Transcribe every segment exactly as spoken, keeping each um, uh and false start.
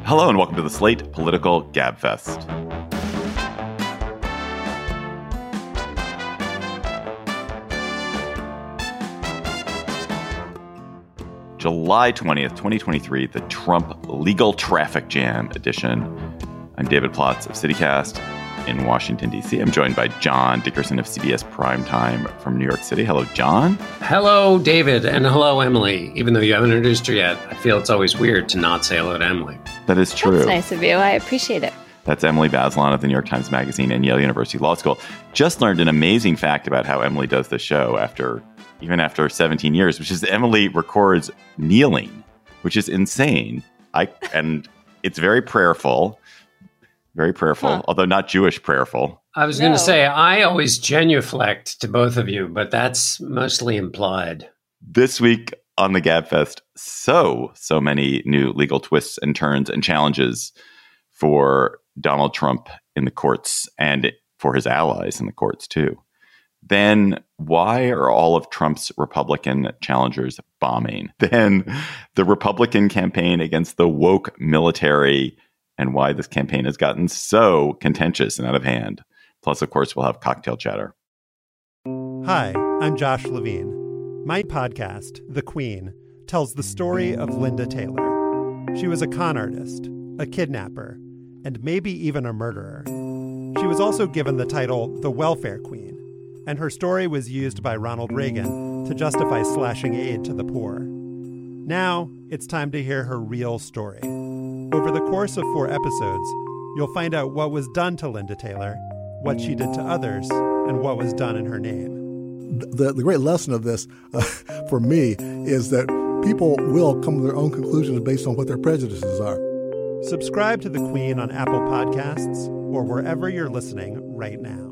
Hello and welcome to the Slate Political Gabfest. July twentieth, twenty twenty-three, the Trump Legal Traffic Jam edition. I'm David Plotz of CityCast in Washington, D C. I'm joined by John Dickerson of C B S Primetime from New York City. Hello, John. Hello, David, and hello, Emily. Even though you haven't introduced her yet, I feel it's always weird to not say hello to Emily. That is true. That's nice of you. I appreciate it. That's Emily Bazelon of the New York Times Magazine and Yale University Law School. Just learned an amazing fact about how Emily does the show after, even after seventeen years, which is Emily records kneeling, which is insane. I and it's very prayerful. Very prayerful, huh. Although not Jewish prayerful. I was no. going to say, I always genuflect to both of you, but that's mostly implied. This week on the Gabfest, so, so many new legal twists and turns and challenges for Donald Trump in the courts and for his allies in the courts, too. Then why are all of Trump's Republican challengers bombing? Then the Republican campaign against the woke military and why this campaign has gotten so contentious and out of hand. Plus, of course, we'll have cocktail chatter. Hi, I'm Josh Levine. My podcast, The Queen, tells the story of Linda Taylor. She was a con artist, a kidnapper, and maybe even a murderer. She was also given the title the Welfare Queen, and her story was used by Ronald Reagan to justify slashing aid to the poor. Now, it's time to hear her real story. Over the course of four episodes, you'll find out what was done to Linda Taylor, what she did to others, and what was done in her name. The, the great lesson of this, uh, for me, is that people will come to their own conclusions based on what their prejudices are. Subscribe to The Queen on Apple Podcasts or wherever you're listening right now.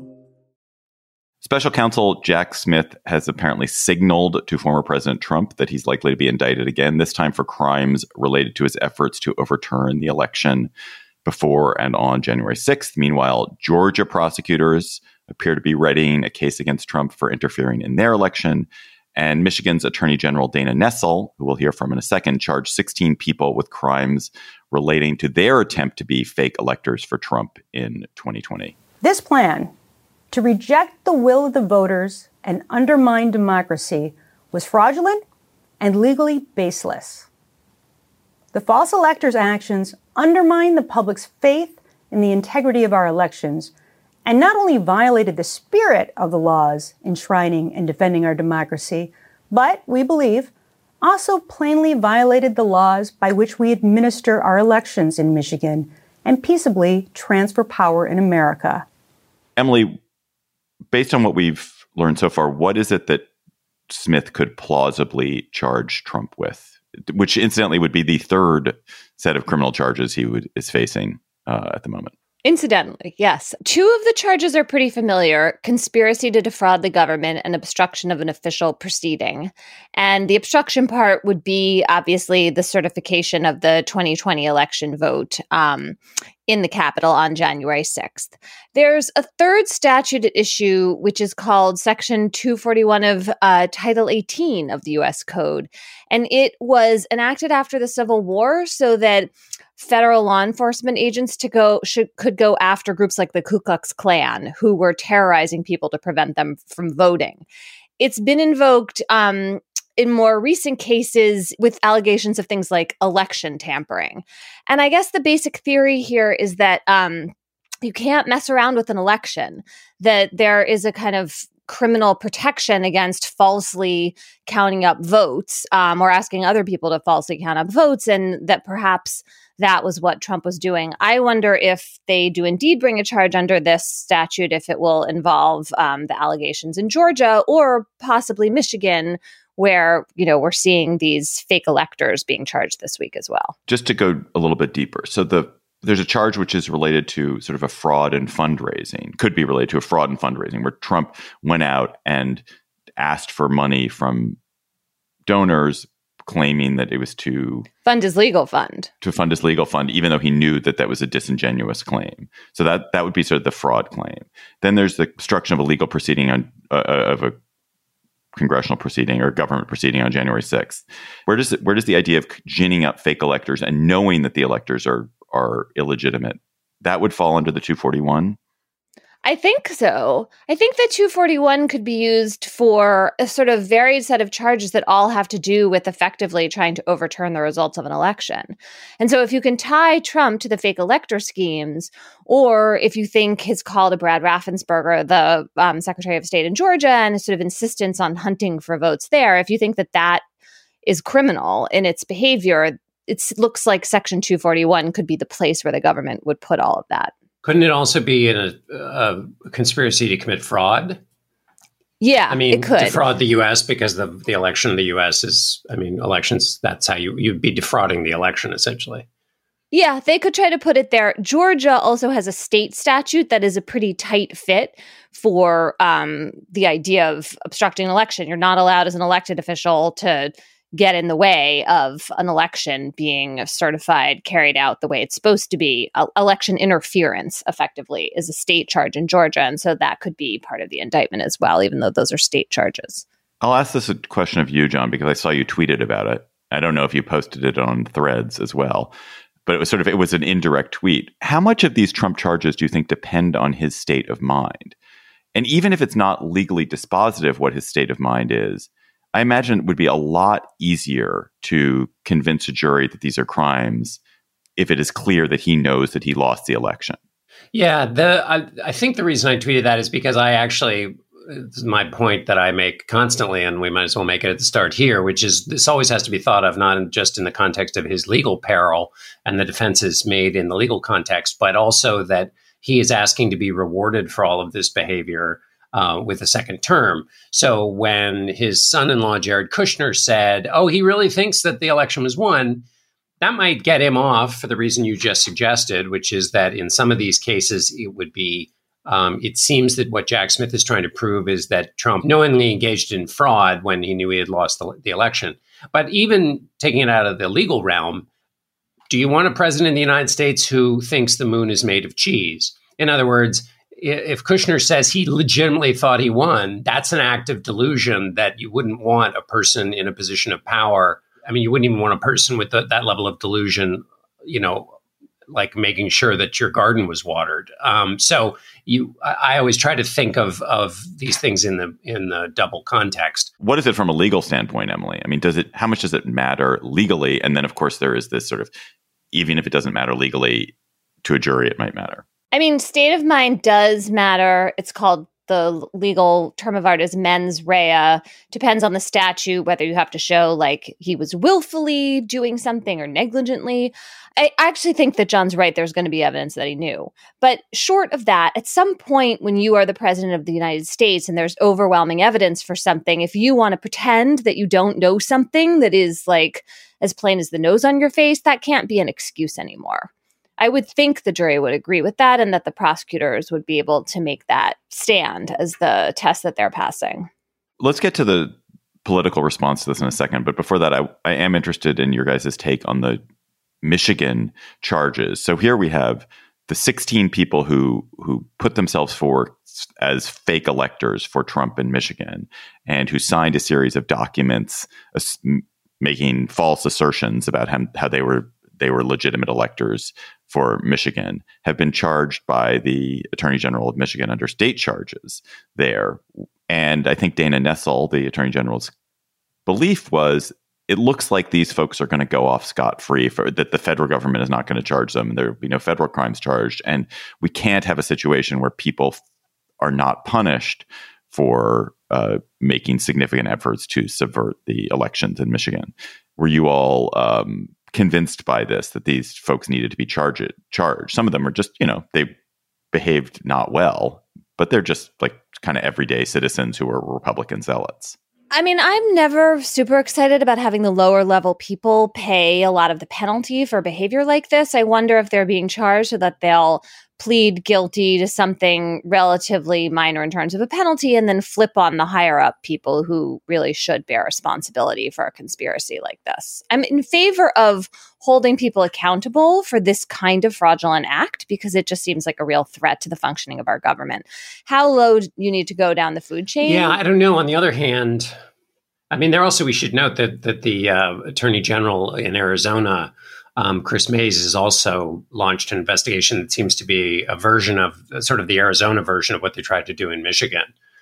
Special counsel Jack Smith has apparently signaled to former President Trump that he's likely to be indicted again, this time for crimes related to his efforts to overturn the election before and on January sixth. Meanwhile, Georgia prosecutors appear to be readying a case against Trump for interfering in their election. And Michigan's Attorney General Dana Nessel, who we'll hear from in a second, charged sixteen people with crimes relating to their attempt to be fake electors for Trump in twenty twenty. This plan to reject the will of the voters and undermine democracy was fraudulent and legally baseless. The false electors' actions undermined the public's faith in the integrity of our elections and not only violated the spirit of the laws enshrining and defending our democracy, but, we believe, also plainly violated the laws by which we administer our elections in Michigan and peaceably transfer power in America. Emily, based on what we've learned so far, what is it that Smith could plausibly charge Trump with? Which, incidentally, would be the third set of criminal charges he would, is facing uh, at the moment. Incidentally, yes. Two of the charges are pretty familiar: conspiracy to defraud the government and obstruction of an official proceeding. And the obstruction part would be, obviously, the certification of the twenty twenty election vote um, in the Capitol on January sixth. There's a third statute at issue, which is called Section two forty-one of uh, Title eighteen of the U S Code. And it was enacted after the Civil War so that federal law enforcement agents to go should could go after groups like the Ku Klux Klan, who were terrorizing people to prevent them from voting. It's been invoked um, in more recent cases with allegations of things like election tampering. And I guess the basic theory here is that um, you can't mess around with an election, that there is a kind of criminal protection against falsely counting up votes um, or asking other people to falsely count up votes, and that perhaps that was what Trump was doing. I wonder if they do indeed bring a charge under this statute, if it will involve um, the allegations in Georgia or possibly Michigan, where, you know, we're seeing these fake electors being charged this week as well. Just to go a little bit deeper. So the there's a charge which is related to sort of a fraud in fundraising, could be related to a fraud in fundraising, where Trump went out and asked for money from donors, claiming that it was to fund his legal fund, to fund his legal fund, even though he knew that that was a disingenuous claim. So that that would be sort of the fraud claim. Then there's the obstruction of a legal proceeding on uh, of a congressional proceeding or government proceeding on January sixth. Where does it, where does the idea of ginning up fake electors and knowing that the electors are are illegitimate, that would fall under the two forty-one? I think so. I think that two forty-one could be used for a sort of varied set of charges that all have to do with effectively trying to overturn the results of an election. And so if you can tie Trump to the fake elector schemes, or if you think his call to Brad Raffensperger, the um, Secretary of State in Georgia, and his sort of insistence on hunting for votes there, if you think that that is criminal in its behavior, it looks like Section two forty-one could be the place where the government would put all of that. Couldn't it also be in a, a conspiracy to commit fraud? Yeah, I mean, it could. Defraud the U S because the the election in the U S is, I mean, elections, that's how you, you'd be defrauding the election, essentially. Yeah, they could try to put it there. Georgia also has a state statute that is a pretty tight fit for um, the idea of obstructing an election. You're not allowed as an elected official to get in the way of an election being certified, carried out the way it's supposed to be. Uh, election interference, effectively, is a state charge in Georgia. And so that could be part of the indictment as well, even though those are state charges. I'll ask this a question of you, John, because I saw you tweeted about it. I don't know if you posted it on Threads as well, but it was sort of, it was an indirect tweet. How much of these Trump charges do you think depend on his state of mind? And even if it's not legally dispositive what his state of mind is, I imagine it would be a lot easier to convince a jury that these are crimes if it is clear that he knows that he lost the election. Yeah, the I, I think the reason I tweeted that is because I actually, this is my point that I make constantly, and we might as well make it at the start here, which is this always has to be thought of not just in the context of his legal peril and the defenses made in the legal context, but also that he is asking to be rewarded for all of this behavior Uh, with a second term. So when his son-in-law, Jared Kushner, said, oh, he really thinks that the election was won, that might get him off for the reason you just suggested, which is that in some of these cases, it would be, um, it seems that what Jack Smith is trying to prove is that Trump knowingly engaged in fraud when he knew he had lost the, the election. But even taking it out of the legal realm, do you want a president of the United States who thinks the moon is made of cheese? In other words, if Kushner says he legitimately thought he won, that's an act of delusion that you wouldn't want a person in a position of power. I mean, you wouldn't even want a person with the, that level of delusion, you know, like making sure that your garden was watered. Um, so you, I, I always try to think of of these things in the in the double context. What is it from a legal standpoint, Emily? I mean, does it? How much does it matter legally? And then, of course, there is this sort of, even if it doesn't matter legally, to a jury, it might matter. I mean, state of mind does matter. It's called, the legal term of art is mens rea. Depends on the statute, whether you have to show like he was willfully doing something or negligently. I actually think that John's right. There's going to be evidence that he knew. But short of that, at some point when you are the president of the United States and there's overwhelming evidence for something, if you want to pretend that you don't know something that is like as plain as the nose on your face, that can't be an excuse anymore. I would think the jury would agree with that and that the prosecutors would be able to make that stand as the test that they're passing. Let's get to the political response to this in a second. But before that, I, I am interested in your guys' take on the Michigan charges. So here we have the sixteen people who who put themselves forward as fake electors for Trump in Michigan and who signed a series of documents uh, making false assertions about him, how they were they were legitimate electors for Michigan, have been charged by the Attorney General of Michigan under state charges there. And I think Dana Nessel, the Attorney General's belief was, it looks like these folks are going to go off scot-free, for that the federal government is not going to charge them. There will be no federal crimes charged. And we can't have a situation where people f- are not punished for uh, making significant efforts to subvert the elections in Michigan. Were you all um, convinced by this, that these folks needed to be charged? Charged. Some of them are just, you know, they behaved not well, but they're just like kind of everyday citizens who are Republican zealots. I mean, I'm never super excited about having the lower level people pay a lot of the penalty for behavior like this. I wonder if they're being charged so that they'll plead guilty to something relatively minor in terms of a penalty and then flip on the higher up people who really should bear responsibility for a conspiracy like this. I'm in favor of holding people accountable for this kind of fraudulent act because it just seems like a real threat to the functioning of our government. How low do you need to go down the food chain? Yeah, I don't know. On the other hand, I mean, there also, we should note that that the uh, Attorney General in Arizona Um, Chris Mays has also launched an investigation that seems to be a version of sort of the Arizona version of what they tried to do in Michigan.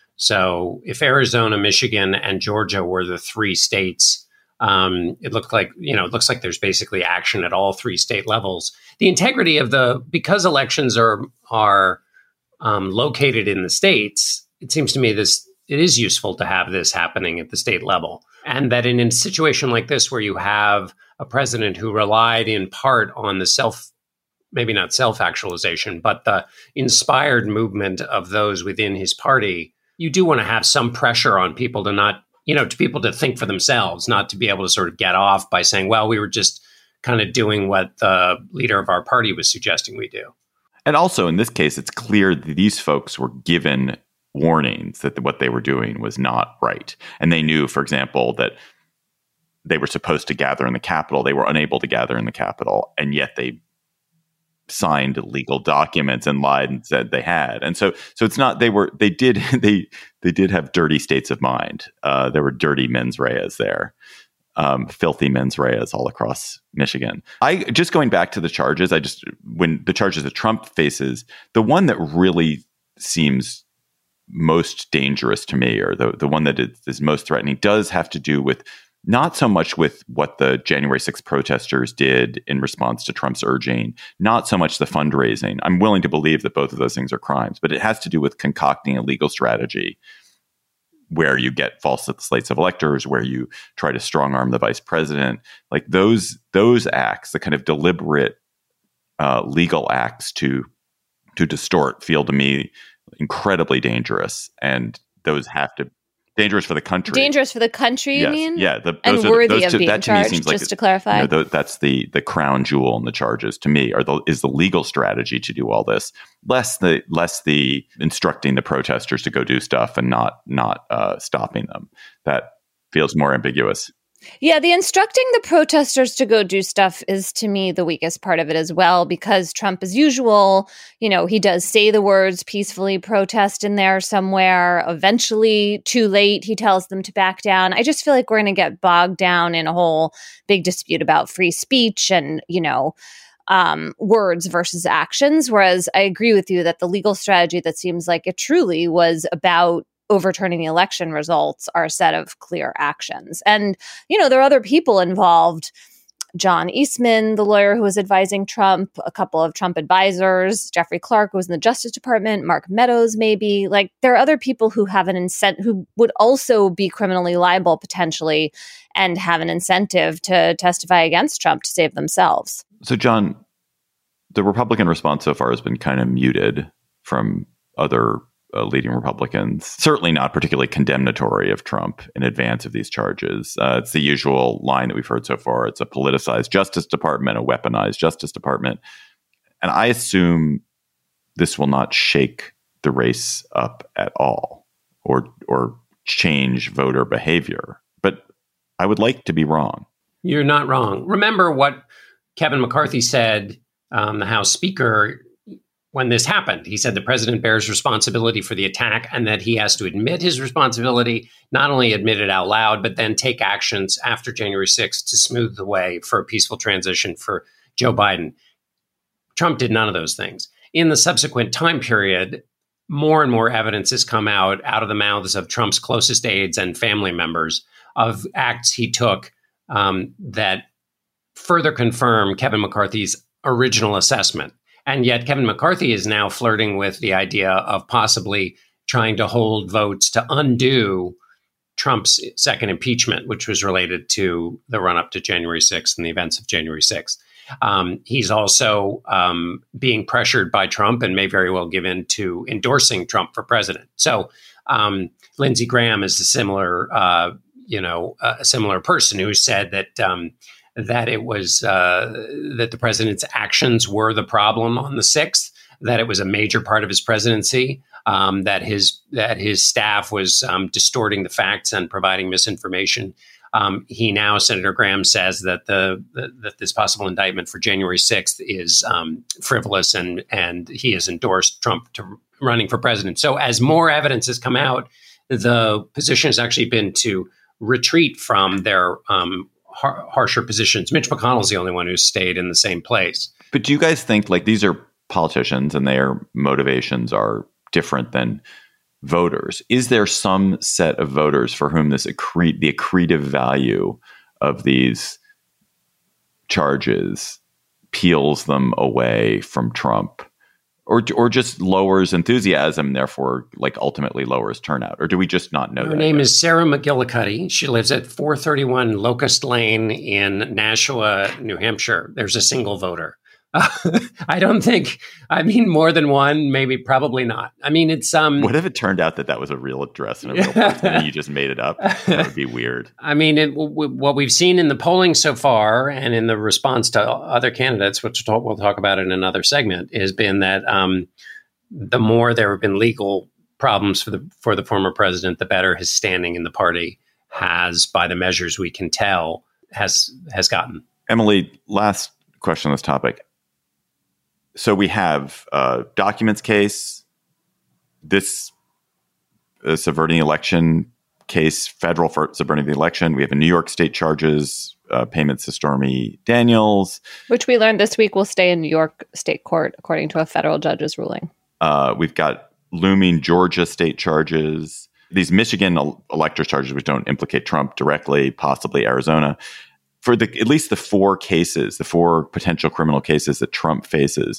So if Arizona, Michigan, and Georgia were the three states, um, it looked like, you know, it looks like there's basically action at all three state levels. The integrity of the, because elections are, are um, located in the states, it seems to me this, it is useful to have this happening at the state level. And that in a situation like this, where you have a president who relied in part on the self, maybe not self-actualization, but the inspired movement of those within his party, you do want to have some pressure on people to not, you know, to people to think for themselves, not to be able to sort of get off by saying, well, we were just kind of doing what the leader of our party was suggesting we do. And also in this case, it's clear that these folks were given warnings that what they were doing was not right. And they knew, for example, that they were supposed to gather in the Capitol. They were unable to gather in the Capitol, and yet they signed legal documents and lied and said they had. And so, so it's not, they were, they did, they, they did have dirty states of mind. Uh, there were dirty mens reas there, um, filthy mens reas all across Michigan. I just going back to the charges, I just, when the charges that Trump faces, the one that really seems most dangerous to me, or the, the one that is, is most threatening, does have to do with not so much with what the January sixth protesters did in response to Trump's urging, not so much the fundraising. I'm willing to believe that both of those things are crimes, but it has to do with concocting a legal strategy where you get false slates of electors, where you try to strong arm the vice president. Like those those acts, the kind of deliberate uh, legal acts to to distort, feel to me incredibly dangerous, and those have to dangerous for the country. Dangerous for the country, you yes. mean? Yeah, the, and those worthy are, those of two, being that to charged. me seems like, just to clarify, you know, the, that's the the crown jewel in the charges to me. Are the is the legal strategy to do all this, less the less the instructing the protesters to go do stuff and not not uh, stopping them. That feels more ambiguous. Yeah, the instructing the protesters to go do stuff is, to me, the weakest part of it as well, because Trump, as usual, you know, he does say the words peacefully protest in there somewhere. Eventually, too late, he tells them to back down. I just feel like we're going to get bogged down in a whole big dispute about free speech and, you know, um, words versus actions. Whereas I agree with you that the legal strategy that seems like it truly was about overturning the election results are a set of clear actions. And, you know, there are other people involved. John Eastman, the lawyer who was advising Trump, a couple of Trump advisors, Jeffrey Clark, who was in the Justice Department, Mark Meadows, maybe. Like, there are other people who have an incentive, who would also be criminally liable potentially and have an incentive to testify against Trump to save themselves. So, John, the Republican response so far has been kind of muted from other Uh, leading Republicans, certainly not particularly condemnatory of Trump in advance of these charges. Uh, it's the usual line that we've heard so far. It's a politicized Justice Department, a weaponized Justice Department. And I assume this will not shake the race up at all or or change voter behavior. But I would like to be wrong. You're not wrong. Remember what Kevin McCarthy said, um, the House Speaker, when this happened. He said the president bears responsibility for the attack and that he has to admit his responsibility, not only admit it out loud, but then take actions after January sixth to smooth the way for a peaceful transition for Joe Biden. Trump did none of those things. In the subsequent time period, more and more evidence has come out, out of the mouths of Trump's closest aides and family members of acts he took um, that further confirm Kevin McCarthy's original assessment. And yet Kevin McCarthy is now flirting with the idea of possibly trying to hold votes to undo Trump's second impeachment, which was related to the run-up to January sixth and the events of January sixth. Um, he's also um, being pressured by Trump and may very well give in to endorsing Trump for president. So um, Lindsey Graham is a similar, uh, you know, a similar person who said that um, that it was uh, that the president's actions were the problem on the sixth, that it was a major part of his presidency, um, that his that his staff was um, distorting the facts and providing misinformation. Um, he now, Senator Graham, says that the, the that this possible indictment for January sixth is um, frivolous, and and he has endorsed Trump to running for president. So as more evidence has come out, the position has actually been to retreat from their um, har- harsher positions. Mitch McConnell's the only one who's stayed in the same place. But do you guys think, like, these are politicians and their motivations are different than voters? Is there some set of voters for whom this accre- the accretive value of these charges peels them away from Trump, or or just lowers enthusiasm, therefore, like, ultimately lowers turnout? Or do we just not know? Her that name yet? is Sarah McGillicuddy. She lives at four thirty-one Locust Lane in Nashua, New Hampshire. There's a single voter. Uh, I don't think, I mean, more than one, maybe, probably not. I mean, it's... um. What if it turned out that that was a real address and a real person and you just made it up? That would be weird. I mean, it, w- what we've seen in the polling so far and in the response to other candidates, which we'll talk, we'll talk about in another segment, has been that um, the more there have been legal problems for the for the former president, the better his standing in the party has, by the measures we can tell, has has gotten. Emily, last question on this topic. So we have a documents case, this uh, subverting the election case, federal for subverting the election. We have a New York state charges, uh, payments to Stormy Daniels. Which we learned this week will stay in New York state court, according to a federal judge's ruling. Uh, we've got looming Georgia state charges, these Michigan el- electors charges, which don't implicate Trump directly, possibly Arizona. For the at least the four cases, the four potential criminal cases that Trump faces,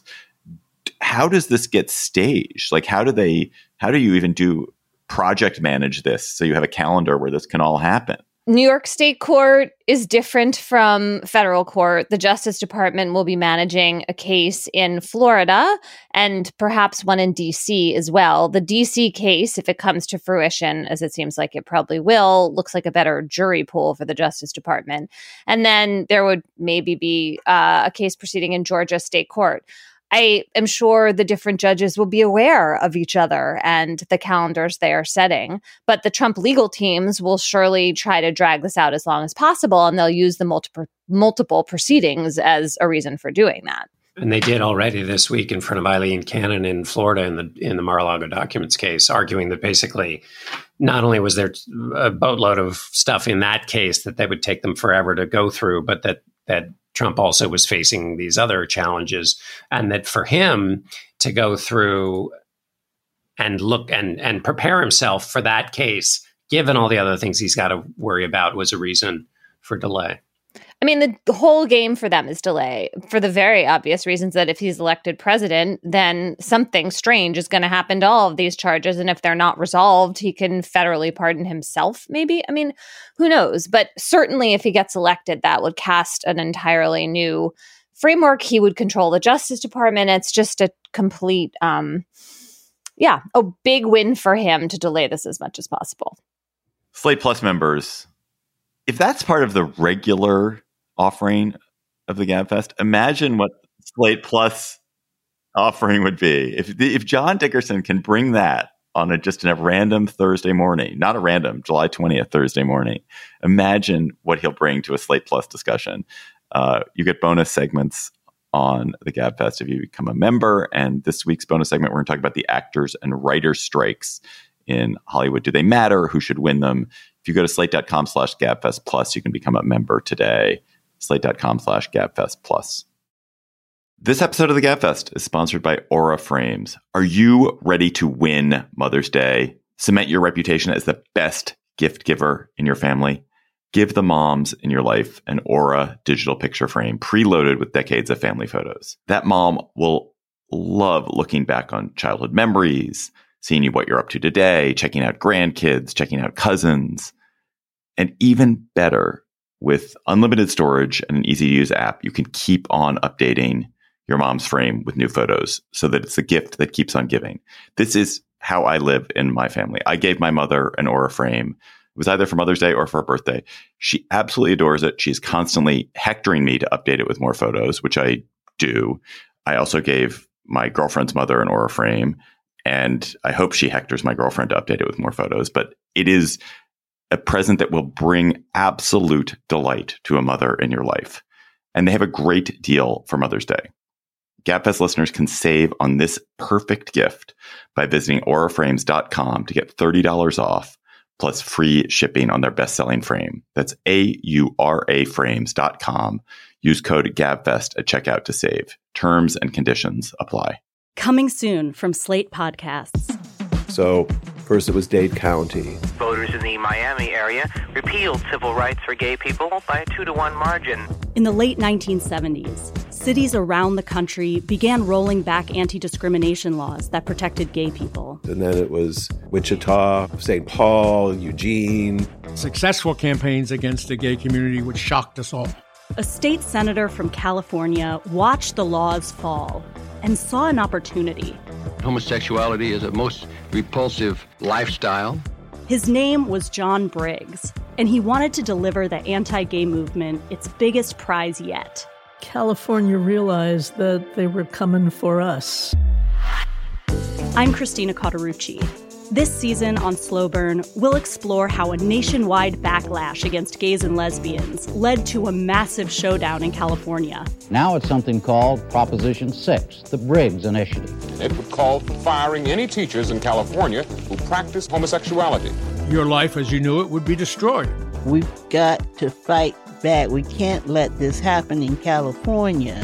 how does this get staged? Like, how do they, how do you even do project manage this so you have a calendar where this can all happen? New York State Court is different from federal court. The Justice Department will be managing a case in Florida and perhaps one in D C as well. The D C case, if it comes to fruition, as it seems like it probably will, looks like a better jury pool for the Justice Department. And then there would maybe be uh, a case proceeding in Georgia State Court. I am sure the different judges will be aware of each other and the calendars they are setting, but the Trump legal teams will surely try to drag this out as long as possible, and they'll use the multiple multiple proceedings as a reason for doing that. And they did already this week in front of Eileen Cannon in Florida in the in the Mar-a-Lago documents case, arguing that basically not only was there a boatload of stuff in that case that they would take them forever to go through, but that that Trump also was facing these other challenges, and that for him to go through and look and, and prepare himself for that case, given all the other things he's got to worry about, was a reason for delay. I mean, the, the whole game for them is delay, for the very obvious reasons that if he's elected president, then something strange is going to happen to all of these charges. And if they're not resolved, he can federally pardon himself, maybe. I mean, who knows? But certainly if he gets elected, that would cast an entirely new framework. He would control the Justice Department. It's just a complete, um, yeah, a big win for him to delay this as much as possible. Slate Plus members, if that's part of the regular offering of the GabFest, imagine what Slate Plus offering would be. If if John Dickerson can bring that on a just a random Thursday morning, not a random July twentieth Thursday morning, imagine what he'll bring to a Slate Plus discussion. Uh, you get bonus segments on the GabFest if you become a member. And this week's bonus segment, we're going to talk about the actors and writers strikes in Hollywood. Do they matter? Who should win them? If you go to slate.com slash GabFest Plus, you can become a member today. Slate.com slash GabFest Plus. This episode of the GabFest is sponsored by Aura Frames. Are you ready to win Mother's Day? Cement your reputation as the best gift giver in your family? Give the moms in your life an Aura digital picture frame preloaded with decades of family photos. That mom will love looking back on childhood memories, seeing you what you're up to today, checking out grandkids, checking out cousins. And even better, with unlimited storage and an easy-to-use app, you can keep on updating your mom's frame with new photos so that it's a gift that keeps on giving. This is how I live in my family. I gave my mother an Aura frame. It was either for Mother's Day or for her birthday. She absolutely adores it. She's constantly hectoring me to update it with more photos, which I do. I also gave my girlfriend's mother an Aura frame, and I hope she hectors my girlfriend to update it with more photos. But it is a present that will bring absolute delight to a mother in your life. And they have a great deal for Mother's Day. GabFest listeners can save on this perfect gift by visiting aura frames dot com to get thirty dollars off, plus free shipping on their best-selling frame. That's A U R A frames dot com. Use code GABFEST at checkout to save. Terms and conditions apply. Coming soon from Slate Podcasts. So, first it was Dade County. Voters in the Miami area repealed civil rights for gay people by a two to one margin. In the late nineteen seventies, cities around the country began rolling back anti-discrimination laws that protected gay people. And then it was Wichita, Saint Paul, Eugene. Successful campaigns against the gay community, which shocked us all. A state senator from California watched the laws fall and saw an opportunity. Homosexuality is a most repulsive lifestyle. His name was John Briggs, and he wanted to deliver the anti-gay movement its biggest prize yet. California realized that they were coming for us. I'm Christina Cauterucci. This season on Slow Burn, we'll explore how a nationwide backlash against gays and lesbians led to a massive showdown in California. Now it's something called Proposition six, the Briggs Initiative. It would call for firing any teachers in California who practice homosexuality. Your life as you knew it would be destroyed. We've got to fight back. We can't let this happen in California.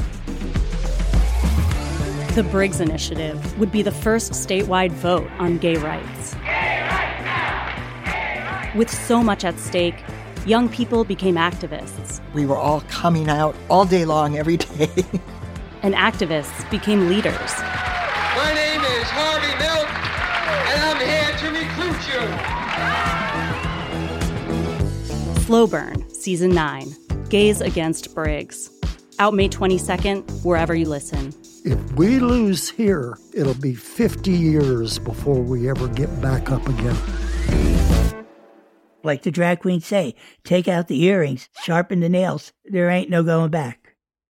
The Briggs Initiative would be the first statewide vote on gay rights. Gay rights now! Gay rights! With so much at stake, young people became activists. We were all coming out all day long, every day. And activists became leaders. My name is Harvey Milk, and I'm here to recruit you. Slow Burn, Season nine, Gays Against Briggs. Out May twenty-second, wherever you listen. If we lose here, it'll be fifty years before we ever get back up again. Like the drag queens say, take out the earrings, sharpen the nails. There ain't no going back.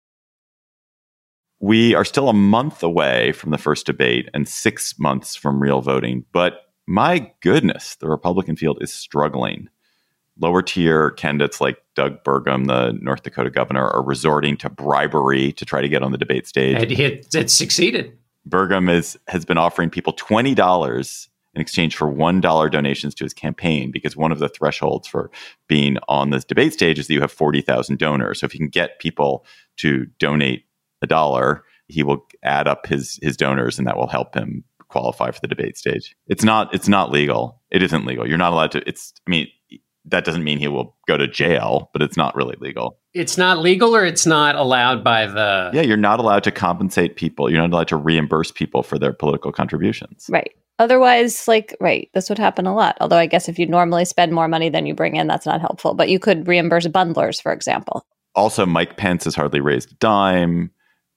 We are still a month away from the first debate and six months from real voting. But my goodness, the Republican field is struggling. Lower tier candidates like Doug Burgum, the North Dakota governor, are resorting to bribery to try to get on the debate stage. And it, it succeeded. Burgum is, has been offering people twenty dollars in exchange for one dollar donations to his campaign, because one of the thresholds for being on this debate stage is that you have forty thousand donors. So if you can get people to donate a dollar, he will add up his his donors, and that will help him qualify for the debate stage. It's not it's not legal. It isn't legal. You're not allowed to. It's I mean. That doesn't mean he will go to jail, but it's not really legal. It's not legal, or it's not allowed by the... Yeah, you're not allowed to compensate people. You're not allowed to reimburse people for their political contributions. Right. Otherwise, like, right, this would happen a lot. Although I guess if you normally spend more money than you bring in, that's not helpful. But you could reimburse bundlers, for example. Also, Mike Pence has hardly raised a dime.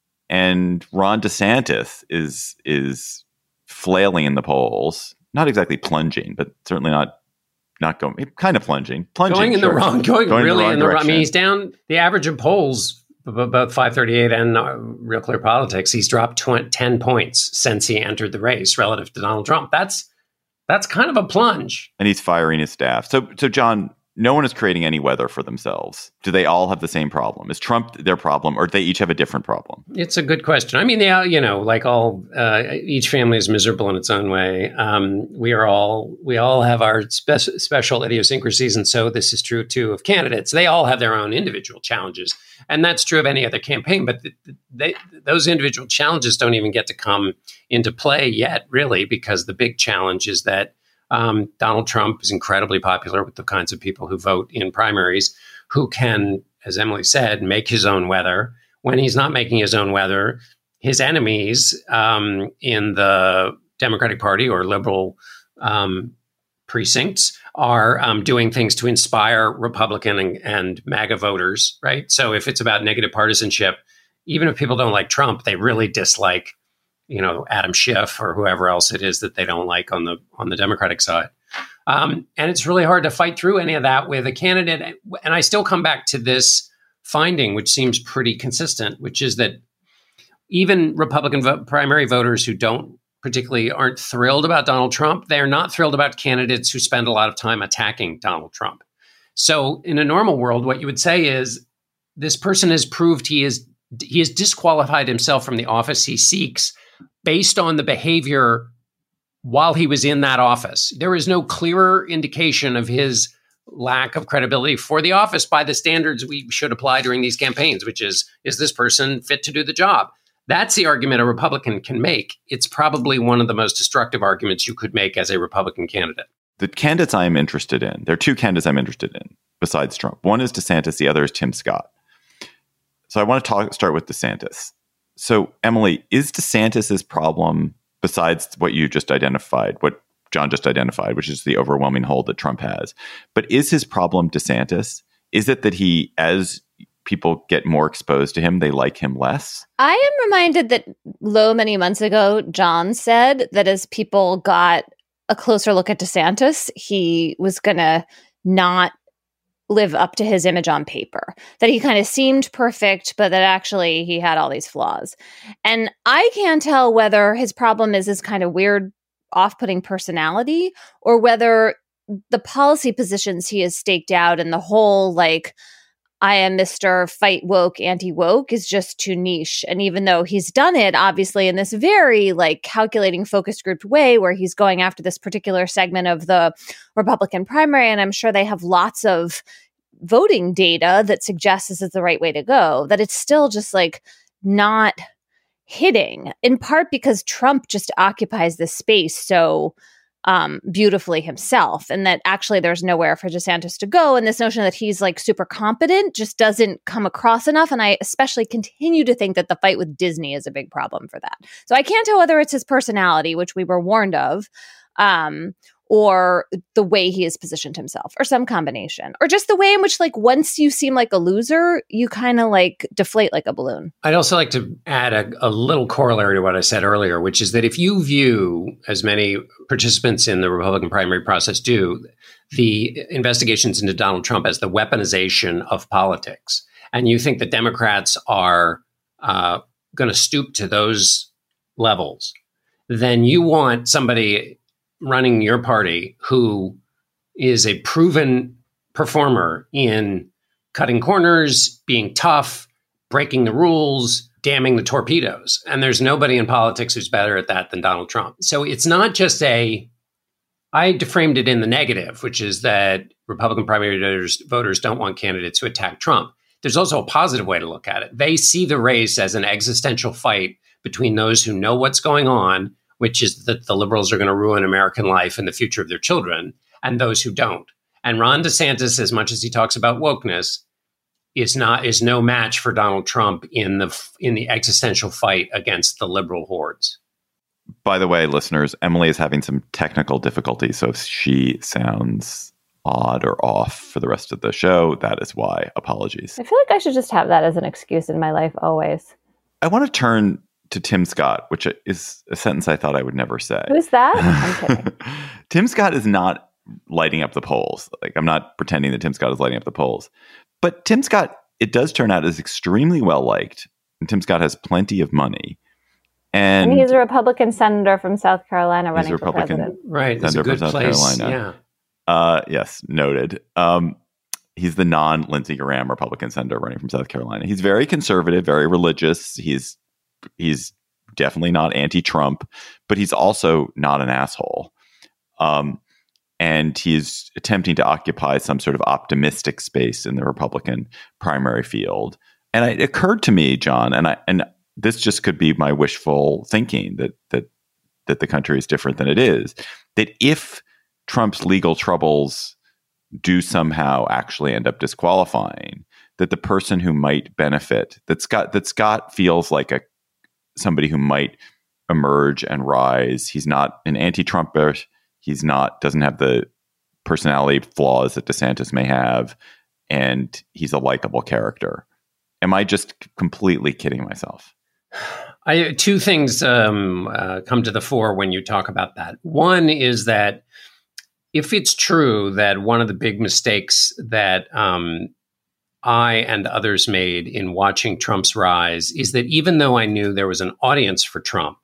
And Ron DeSantis is is flailing in the polls. Not exactly plunging, but certainly not... Not going, kind of plunging, plunging, going in sure. the wrong, going, going really in the wrong in the wrong. I mean, direction. he's down. The average of polls, both five thirty-eight and uh, Real Clear Politics, he's dropped twenty, ten points since he entered the race relative to Donald Trump. That's that's kind of a plunge. And he's firing his staff. So, so John, no one is creating any weather for themselves. Do they all have the same problem? Is Trump their problem, or do they each have a different problem? It's a good question. I mean, they are, you know, like all, uh, each family is miserable in its own way. Um, we are all, we all have our spe- special idiosyncrasies. And so this is true too of candidates. They all have their own individual challenges. And that's true of any other campaign. But th- they, those individual challenges don't even get to come into play yet, really, because the big challenge is that Um, Donald Trump is incredibly popular with the kinds of people who vote in primaries, who can, as Emily said, make his own weather. When he's not making his own weather, his enemies um, in the Democratic Party or liberal um, precincts are um, doing things to inspire Republican and, and MAGA voters, right? So if it's about negative partisanship, even if people don't like Trump, they really dislike you know, Adam Schiff or whoever else it is that they don't like on the on the Democratic side. Um, and it's really hard to fight through any of that with a candidate. And I still come back to this finding, which seems pretty consistent, which is that even Republican vo- primary voters who don't particularly aren't thrilled about Donald Trump, they're not thrilled about candidates who spend a lot of time attacking Donald Trump. So in a normal world, what you would say is this person has proved he is he has disqualified himself from the office he seeks based on the behavior while he was in that office. There is no clearer indication of his lack of credibility for the office by the standards we should apply during these campaigns, which is, is this person fit to do the job? That's the argument a Republican can make. It's probably one of the most destructive arguments you could make as a Republican candidate. The candidates I am interested in, there are two candidates I'm interested in besides Trump. One is DeSantis, the other is Tim Scott. So I want to talk, start with DeSantis. So, Emily, is DeSantis's problem, besides what you just identified, what John just identified, which is the overwhelming hold that Trump has, but is his problem DeSantis? Is it that he, as people get more exposed to him, they like him less? I am reminded that lo many months ago, John said that as people got a closer look at DeSantis, he was going to not live up to his image on paper, that he kind of seemed perfect, but that actually he had all these flaws. And I can't tell whether his problem is his kind of weird, off-putting personality or whether the policy positions he has staked out and the whole, like, I am Mister Fight Woke, anti-woke is just too niche. And even though he's done it, obviously, in this very like calculating focus grouped way where he's going after this particular segment of the Republican primary, and I'm sure they have lots of voting data that suggests this is the right way to go, that it's still just like not hitting, in part because Trump just occupies this space so Um, beautifully himself, and that actually there's nowhere for DeSantis to go. And this notion that he's like super competent just doesn't come across enough. And I especially continue to think that the fight with Disney is a big problem for that. So I can't tell whether it's his personality, which we were warned of, um, or the way he has positioned himself, or some combination, or just the way in which, like, once you seem like a loser, you kind of like deflate like a balloon. I'd also like to add a, a little corollary to what I said earlier, which is that if you view, as many participants in the Republican primary process do, the investigations into Donald Trump as the weaponization of politics, and you think that Democrats are uh, going to stoop to those levels, then you want somebody running your party who is a proven performer in cutting corners, being tough, breaking the rules, damning the torpedoes. And there's nobody in politics who's better at that than Donald Trump. So it's not just a, I framed it in the negative, which is that Republican primary voters, voters don't want candidates who attack Trump. There's also a positive way to look at it. They see the race as an existential fight between those who know what's going on, which is that the liberals are going to ruin American life and the future of their children, and those who don't. And Ron DeSantis, as much as he talks about wokeness, is not is no match for Donald Trump in the in the existential fight against the liberal hordes. By the way, listeners, Emily is having some technical difficulties, so if she sounds odd or off for the rest of the show, that is why. Apologies. I feel like I should just have that as an excuse in my life always. I want to turn to Tim Scott, which is a sentence I thought I would never say. Who's that? I'm kidding. Tim Scott is not lighting up the polls. Like, I'm not pretending that Tim Scott is lighting up the polls. But Tim Scott, it does turn out, is extremely well liked. And Tim Scott has plenty of money. And, and he's a Republican senator from South Carolina running he's a Republican for president. Right. That's a good South place. Carolina. Yeah. Uh, yes, noted. Um, he's the non-Lindsey Graham Republican senator running from South Carolina. He's very conservative, very religious. He's He's definitely not anti-Trump, but he's also not an asshole. Um, and he's attempting to occupy some sort of optimistic space in the Republican primary field. And it occurred to me, John, and I and this just could be my wishful thinking that that that the country is different than it is, that if Trump's legal troubles do somehow actually end up disqualifying, that the person who might benefit, that Scott that Scott feels like a somebody who might emerge and rise. He's not an anti-Trumper. He's not, doesn't have the personality flaws that DeSantis may have. And he's a likable character. Am I just completely kidding myself? I, two things um, uh, come to the fore when you talk about that. One is that if it's true that one of the big mistakes that um, I and others made in watching Trump's rise is that even though I knew there was an audience for Trump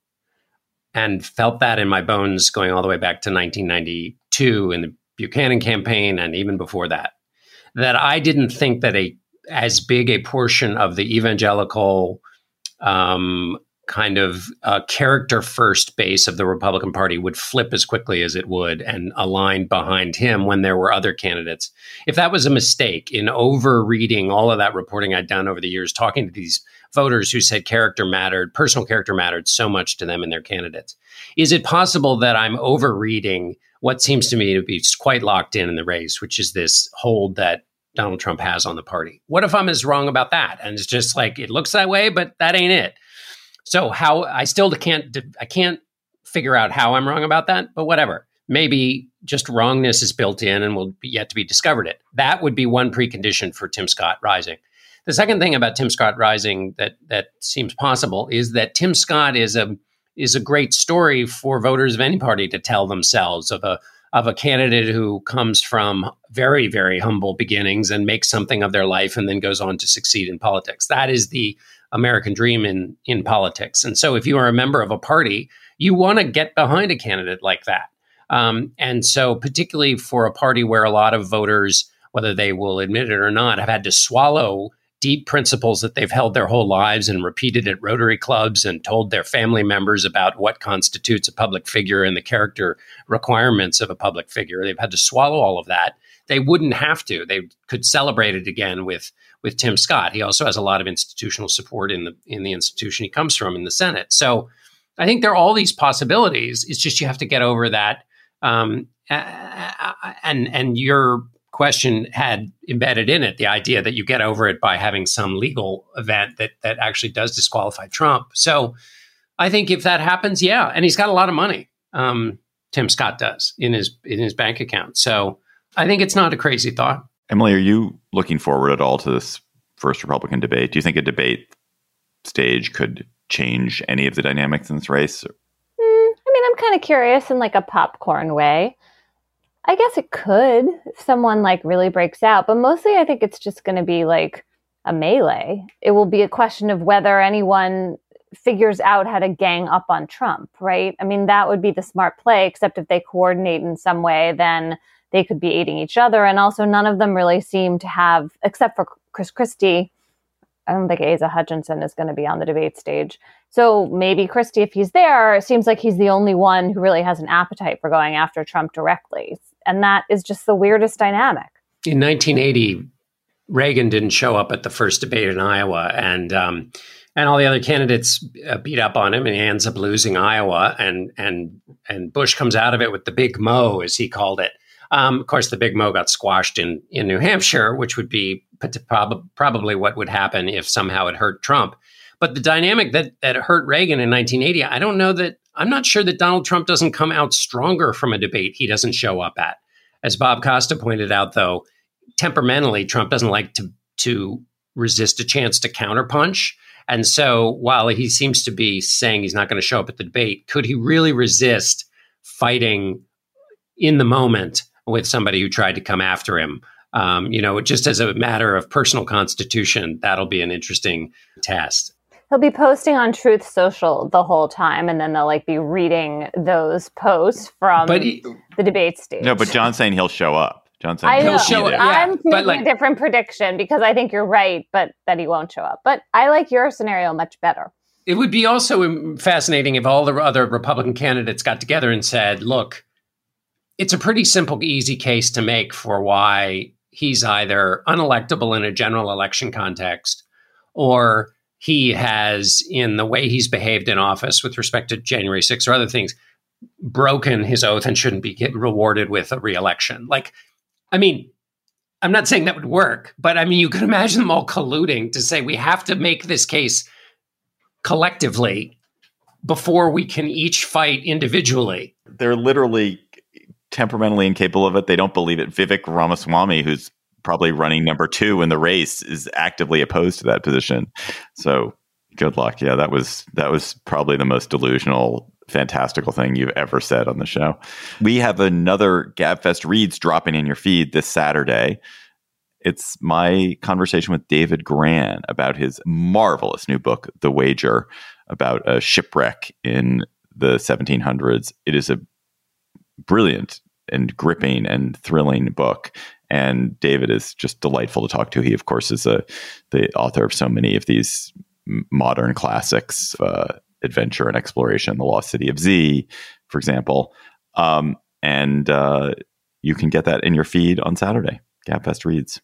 and felt that in my bones going all the way back to nineteen ninety-two in the Buchanan campaign and even before that, that I didn't think that a as big a portion of the evangelical um, kind of uh, character-first base of the Republican Party would flip as quickly as it would and align behind him when there were other candidates. If that was a mistake in over-reading all of that reporting I'd done over the years, talking to these voters who said character mattered, personal character mattered so much to them and their candidates, is it possible that I'm over-reading what seems to me to be quite locked in in the race, which is this hold that Donald Trump has on the party? What if I'm as wrong about that? And it's just like, it looks that way, but that ain't it. So how I still can't I can't figure out how I'm wrong about that, but whatever. Maybe just wrongness is built in and will be yet to be discovered. It that would be one precondition for Tim Scott rising. The second thing about Tim Scott rising that that seems possible is that Tim Scott is a is a great story for voters of any party to tell themselves of a of a candidate who comes from very, very humble beginnings and makes something of their life and then goes on to succeed in politics. That is the American dream in, in politics. And so if you are a member of a party, you want to get behind a candidate like that. Um, and so particularly for a party where a lot of voters, whether they will admit it or not, have had to swallow deep principles that they've held their whole lives and repeated at Rotary clubs and told their family members about what constitutes a public figure and the character requirements of a public figure. They've had to swallow all of that. They wouldn't have to. They could celebrate it again with with Tim Scott. He also has a lot of institutional support in the in the institution he comes from in the Senate. So I think there are all these possibilities. It's just you have to get over that. Um, and and your question had embedded in it the idea that you get over it by having some legal event that that actually does disqualify Trump. So I think if that happens, yeah, and he's got a lot of money. Um, Tim Scott does in his in his bank account. So I think it's not a crazy thought. Emily, are you looking forward at all to this first Republican debate? Do you think a debate stage could change any of the dynamics in this race? Mm, I mean, I'm kind of curious in like a popcorn way. I guess it could if someone like really breaks out, but mostly I think it's just going to be like a melee. It will be a question of whether anyone figures out how to gang up on Trump, right? I mean, that would be the smart play, except if they coordinate in some way, then they could be aiding each other. And also none of them really seem to have, except for Chris Christie, I don't think Asa Hutchinson is going to be on the debate stage. So maybe Christie, if he's there, it seems like he's the only one who really has an appetite for going after Trump directly. And that is just the weirdest dynamic. In nineteen eighty, Reagan didn't show up at the first debate in Iowa, and um, and all the other candidates uh, beat up on him, and he ends up losing Iowa, and and and Bush comes out of it with the big mo, as he called it. Um, of course, the big mo got squashed in, in New Hampshire, which would be prob- probably what would happen if somehow it hurt Trump. But the dynamic that that hurt Reagan in nineteen eighty, I don't know that, I'm not sure that Donald Trump doesn't come out stronger from a debate he doesn't show up at. As Bob Costa pointed out, though, temperamentally, Trump doesn't like to, to resist a chance to counterpunch. And so while he seems to be saying he's not going to show up at the debate, could he really resist fighting in the moment with somebody who tried to come after him? Um, you know, just as a matter of personal constitution, that'll be an interesting test. He'll be posting on Truth Social the whole time, and then they'll like be reading those posts from he, the debate stage. No, but John's saying he'll show up. John's saying I he'll know. show up. I'm yeah, making like, a different prediction because I think you're right, but that he won't show up. But I like your scenario much better. It would be also fascinating if all the other Republican candidates got together and said, look, it's a pretty simple, easy case to make for why he's either unelectable in a general election context, or he has, in the way he's behaved in office with respect to January sixth or other things, broken his oath and shouldn't be getting rewarded with a reelection. Like, I mean, I'm not saying that would work, but I mean, you could imagine them all colluding to say we have to make this case collectively before we can each fight individually. They're literally temperamentally incapable of it. They don't believe it. Vivek Ramaswamy, who's probably running number two in the race, is actively opposed to that position. So good luck. Yeah, that was that was probably the most delusional, fantastical thing you've ever said on the show. We have another GabFest Reads dropping in your feed this Saturday. It's my conversation with David Grann about his marvelous new book, The Wager, about a shipwreck in the seventeen hundreds. It is a brilliant and gripping and thrilling book. And David is just delightful to talk to. He, of course, is a, the author of so many of these modern classics, uh, adventure and exploration, The Lost City of Z, for example. Um, and uh, you can get that in your feed on Saturday. Gabfest Reads.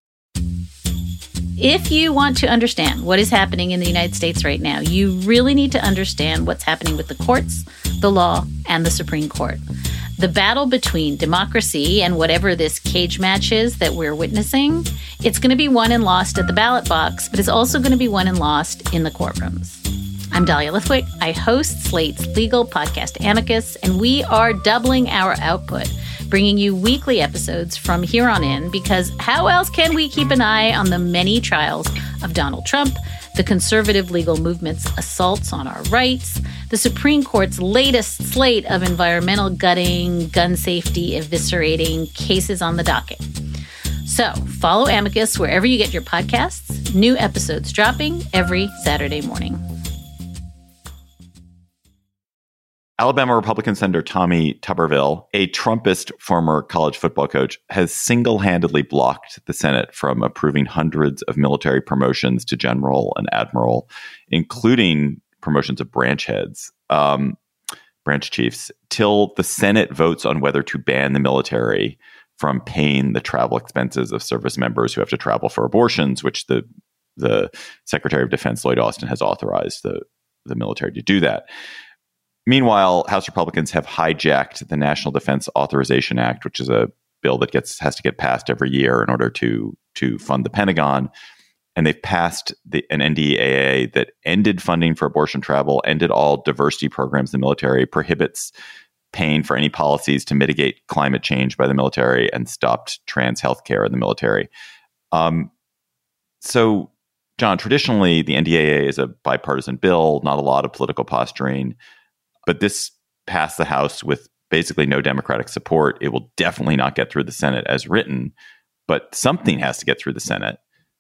If you want to understand what is happening in the United States right now, you really need to understand what's happening with the courts, the law, and the Supreme Court. The battle between democracy and whatever this cage match is that we're witnessing, it's going to be won and lost at the ballot box, but it's also going to be won and lost in the courtrooms. I'm Dahlia Lithwick. I host Slate's legal podcast Amicus, and we are doubling our output, bringing you weekly episodes from here on in, because how else can we keep an eye on the many trials of Donald Trump, the conservative legal movement's assaults on our rights, the Supreme Court's latest slate of environmental gutting, gun safety eviscerating cases on the docket. So follow Amicus wherever you get your podcasts. New episodes dropping every Saturday morning. Alabama Republican Senator Tommy Tuberville, a Trumpist former college football coach, has single-handedly blocked the Senate from approving hundreds of military promotions to general and admiral, including promotions of branch heads, um, branch chiefs, till the Senate votes on whether to ban the military from paying the travel expenses of service members who have to travel for abortions, which the the Secretary of Defense, Lloyd Austin, has authorized the, the military to do that. Meanwhile, House Republicans have hijacked the National Defense Authorization Act, which is a bill that gets has to get passed every year in order to to fund the Pentagon. And they've passed the, an N D A A that ended funding for abortion travel, ended all diversity programs in the military, prohibits paying for any policies to mitigate climate change by the military, and stopped trans health care in the military. Um, so, John, traditionally, the N D A A is a bipartisan bill, not a lot of political posturing. But this passed the House with basically no Democratic support. It will definitely not get through the Senate as written, but something has to get through the Senate.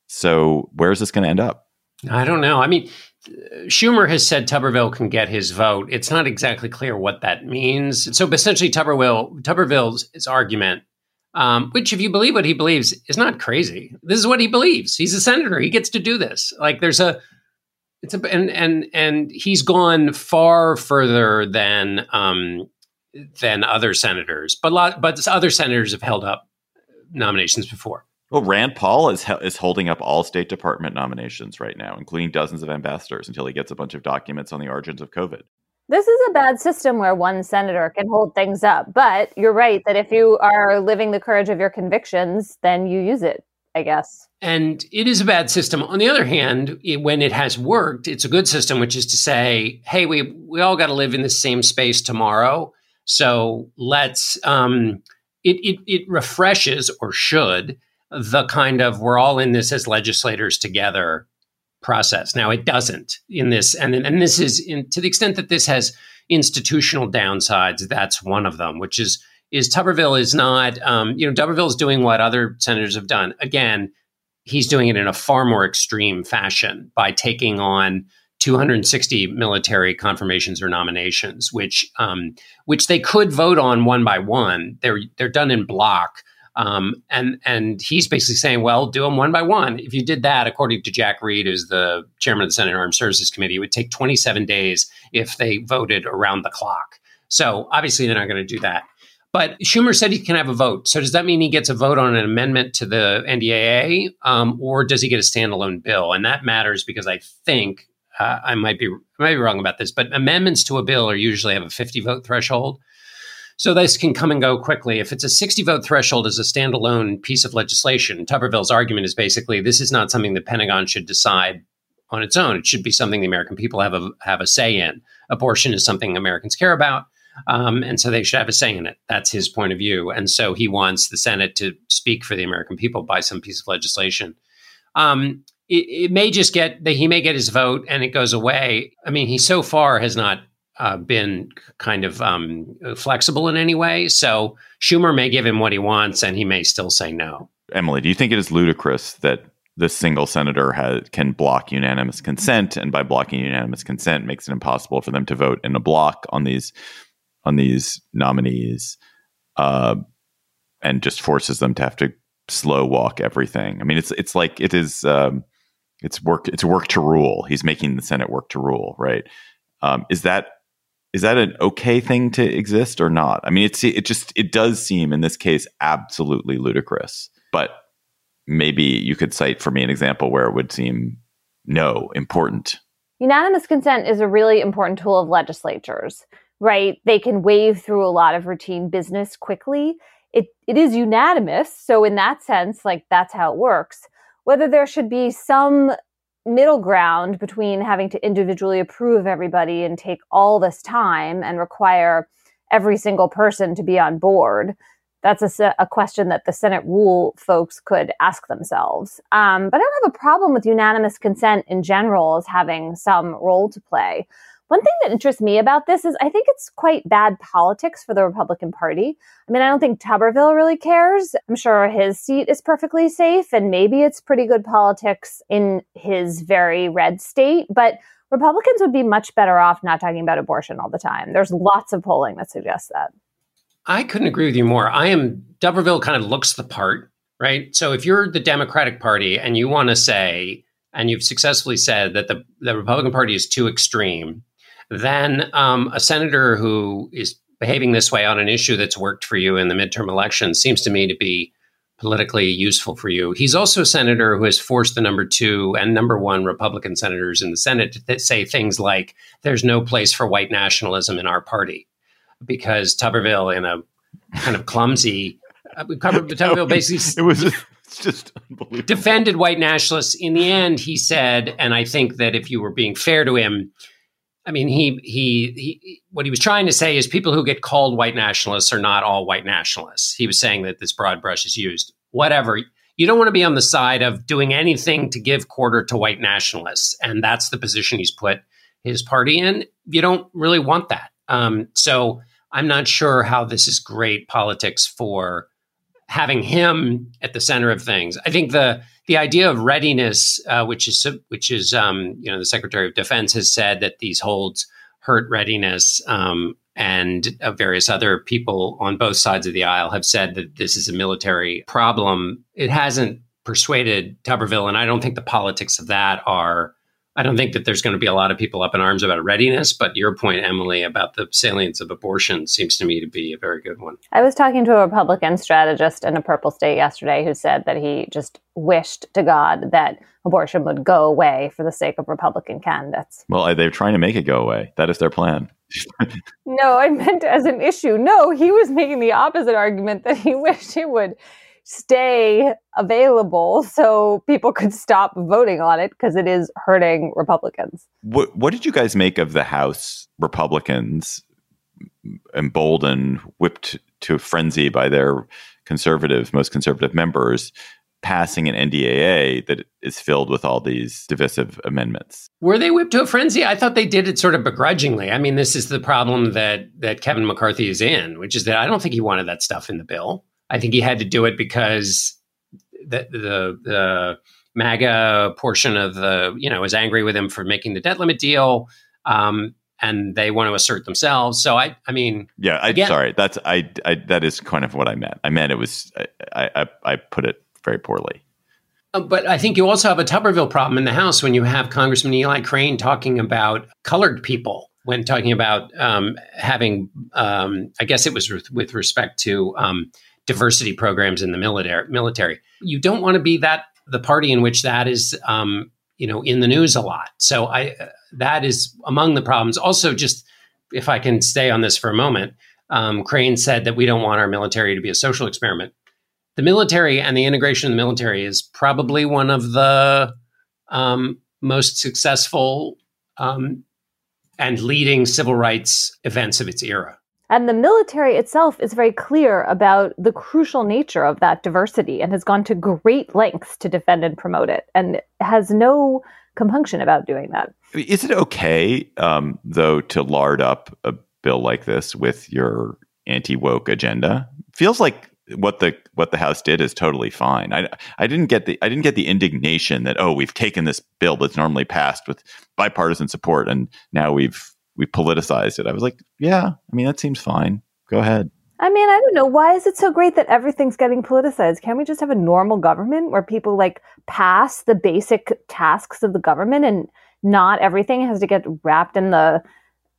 So where is this going to end up? I don't know. I mean, Schumer has said Tuberville can get his vote. It's not exactly clear what that means. So essentially, Tuberville, Tuberville's his argument, um, which if you believe what he believes, is not crazy. This is what he believes. He's a senator. He gets to do this. Like there's a It's a, and and and he's gone far further than um, than other senators, but lot, but other senators have held up nominations before. Well, Rand Paul is is holding up all State Department nominations right now, including dozens of ambassadors, until he gets a bunch of documents on the origins of COVID. This is a bad system where one senator can hold things up, but you're right that if you are living the courage of your convictions, then you use it, I guess. And it is a bad system. On the other hand, it, when it has worked, it's a good system, which is to say, hey, we we all got to live in the same space tomorrow. So let's, um, it, it, it refreshes, or should, the kind of we're all in this as legislators together process. Now, it doesn't in this. And, and this is, in, to the extent that this has institutional downsides, that's one of them, which is, is Tuberville is not, um, you know, Tuberville is doing what other senators have done. Again, he's doing it in a far more extreme fashion by taking on two hundred sixty military confirmations or nominations, which um, which they could vote on one by one. They're they're done in block, um, and and he's basically saying, well, do them one by one. If you did that, according to Jack Reed, who's the chairman of the Senate Armed Services Committee, it would take twenty-seven days if they voted around the clock. So obviously, they're not going to do that. But Schumer said he can have a vote. So does that mean he gets a vote on an amendment to the N D A A, um, or does he get a standalone bill? And that matters because I think uh, I might be I might be wrong about this, but amendments to a bill are usually have a fifty vote threshold. So this can come and go quickly. If it's a sixty vote threshold as a standalone piece of legislation, Tuberville's argument is basically this is not something the Pentagon should decide on its own. It should be something the American people have a have a say in. Abortion is something Americans care about. Um, and so they should have a say in it. That's his point of view. And so he wants the Senate to speak for the American people by some piece of legislation. Um, it, it may just get that he may get his vote and it goes away. I mean, he so far has not uh, been kind of um, flexible in any way. So Schumer may give him what he wants and he may still say no. Emily, do you think it is ludicrous that this single senator has, can block unanimous consent, and by blocking unanimous consent makes it impossible for them to vote in a block on these on these nominees, uh, and just forces them to have to slow walk everything? I mean, it's it's like it is um, it's work it's work to rule. He's making the Senate work to rule, right? Um, is that is that an okay thing to exist or not? I mean, it's it just it does seem in this case absolutely ludicrous. But maybe you could cite for me an example where it would seem no important. Unanimous consent is a really important tool of legislatures, right? They can wave through a lot of routine business quickly. It it is unanimous, so in that sense, like that's how it works. Whether there should be some middle ground between having to individually approve everybody and take all this time and require every single person to be on board, that's a, a question that the Senate rule folks could ask themselves. Um, but I don't have a problem with unanimous consent in general as having some role to play. One thing that interests me about this is I think it's quite bad politics for the Republican Party. I mean, I don't think Tuberville really cares. I'm sure his seat is perfectly safe, and maybe it's pretty good politics in his very red state. But Republicans would be much better off not talking about abortion all the time. There's lots of polling that suggests that. I couldn't agree with you more. I am, Tuberville kind of looks the part, right? So if you're the Democratic Party and you want to say, and you've successfully said that the, the Republican Party is too extreme, then um, a senator who is behaving this way on an issue that's worked for you in the midterm election seems to me to be politically useful for you. He's also a senator who has forced the number two and number one Republican senators in the Senate to th- say things like, there's no place for white nationalism in our party. Because Tuberville, in a kind of clumsy, uh, Tuberville basically it was it's just unbelievable. Defended white nationalists. In the end, he said, and I think that if you were being fair to him, I mean, he, he, he, what he was trying to say is people who get called white nationalists are not all white nationalists. He was saying that this broad brush is used. Whatever. You don't want to be on the side of doing anything to give quarter to white nationalists. And that's the position he's put his party in. You don't really want that. Um, so I'm not sure how this is great politics for having him at the center of things. I think the the idea of readiness, uh, which is which is um, you know the Secretary of Defense has said that these holds hurt readiness, um, and uh, various other people on both sides of the aisle have said that this is a military problem. It hasn't persuaded Tuberville, and I don't think the politics of that are. I don't think that there's going to be a lot of people up in arms about readiness, but your point, Emily, about the salience of abortion seems to me to be a very good one. I was talking to a Republican strategist in a purple state yesterday who said that he just wished to God that abortion would go away for the sake of Republican candidates. Well, they're trying to make it go away. That is their plan. No, I meant as an issue. No, he was making the opposite argument that he wished it would stay available so people could stop voting on it because it is hurting Republicans. What, what did you guys make of the House Republicans emboldened, whipped to frenzy by their conservative, most conservative members, passing an N D A A that is filled with all these divisive amendments? Were they whipped to a frenzy? I thought they did it sort of begrudgingly. I mean, this is the problem that that Kevin McCarthy is in, which is that I don't think he wanted that stuff in the bill. I think he had to do it because the, the the MAGA portion of the, you know, was angry with him for making the debt limit deal, um, and they want to assert themselves. So I, I mean, yeah, I'm again, sorry. That's I, I. That is kind of what I meant. I meant it was. I, I, I put it very poorly. But I think you also have a Tuberville problem in the House when you have Congressman Eli Crane talking about colored people. When talking about um, having, um, I guess it was with, with respect to. Um, diversity programs in the military. Military. You don't want to be that the party in which that is, um, you know, in the news a lot. So I uh, that is among the problems. Also, just if I can stay on this for a moment, um, Crane said that we don't want our military to be a social experiment. The military and the integration of the military is probably one of the um, most successful um, and leading civil rights events of its era. And the military itself is very clear about the crucial nature of that diversity and has gone to great lengths to defend and promote it and has no compunction about doing that. Is it okay, um, though, to lard up a bill like this with your anti-woke agenda? Feels like what the what the House did is totally fine. I I didn't get the I didn't get the indignation that, oh, we've taken this bill that's normally passed with bipartisan support and now we've we politicized it. I was like, yeah, I mean, that seems fine. Go ahead. I mean, I don't know. Why is it so great that everything's getting politicized? Can't we just have a normal government where people like pass the basic tasks of the government and not everything has to get wrapped in the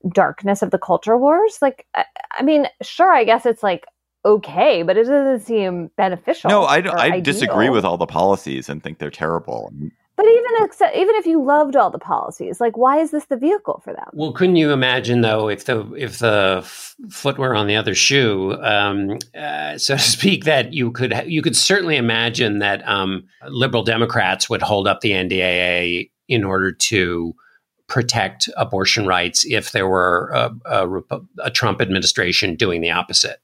darkness of the culture wars. Like, I, I mean, sure, I guess it's like okay, but it doesn't seem beneficial. No, I, I ideal. disagree with all the policies and think they're terrible. But even except, even if you loved all the policies, like, why is this the vehicle for them? Well, couldn't you imagine, though, if the if the f- foot were on the other shoe, um, uh, so to speak, that you could ha- you could certainly imagine that um, liberal Democrats would hold up the N D A A in order to protect abortion rights if there were a, a, a Trump administration doing the opposite.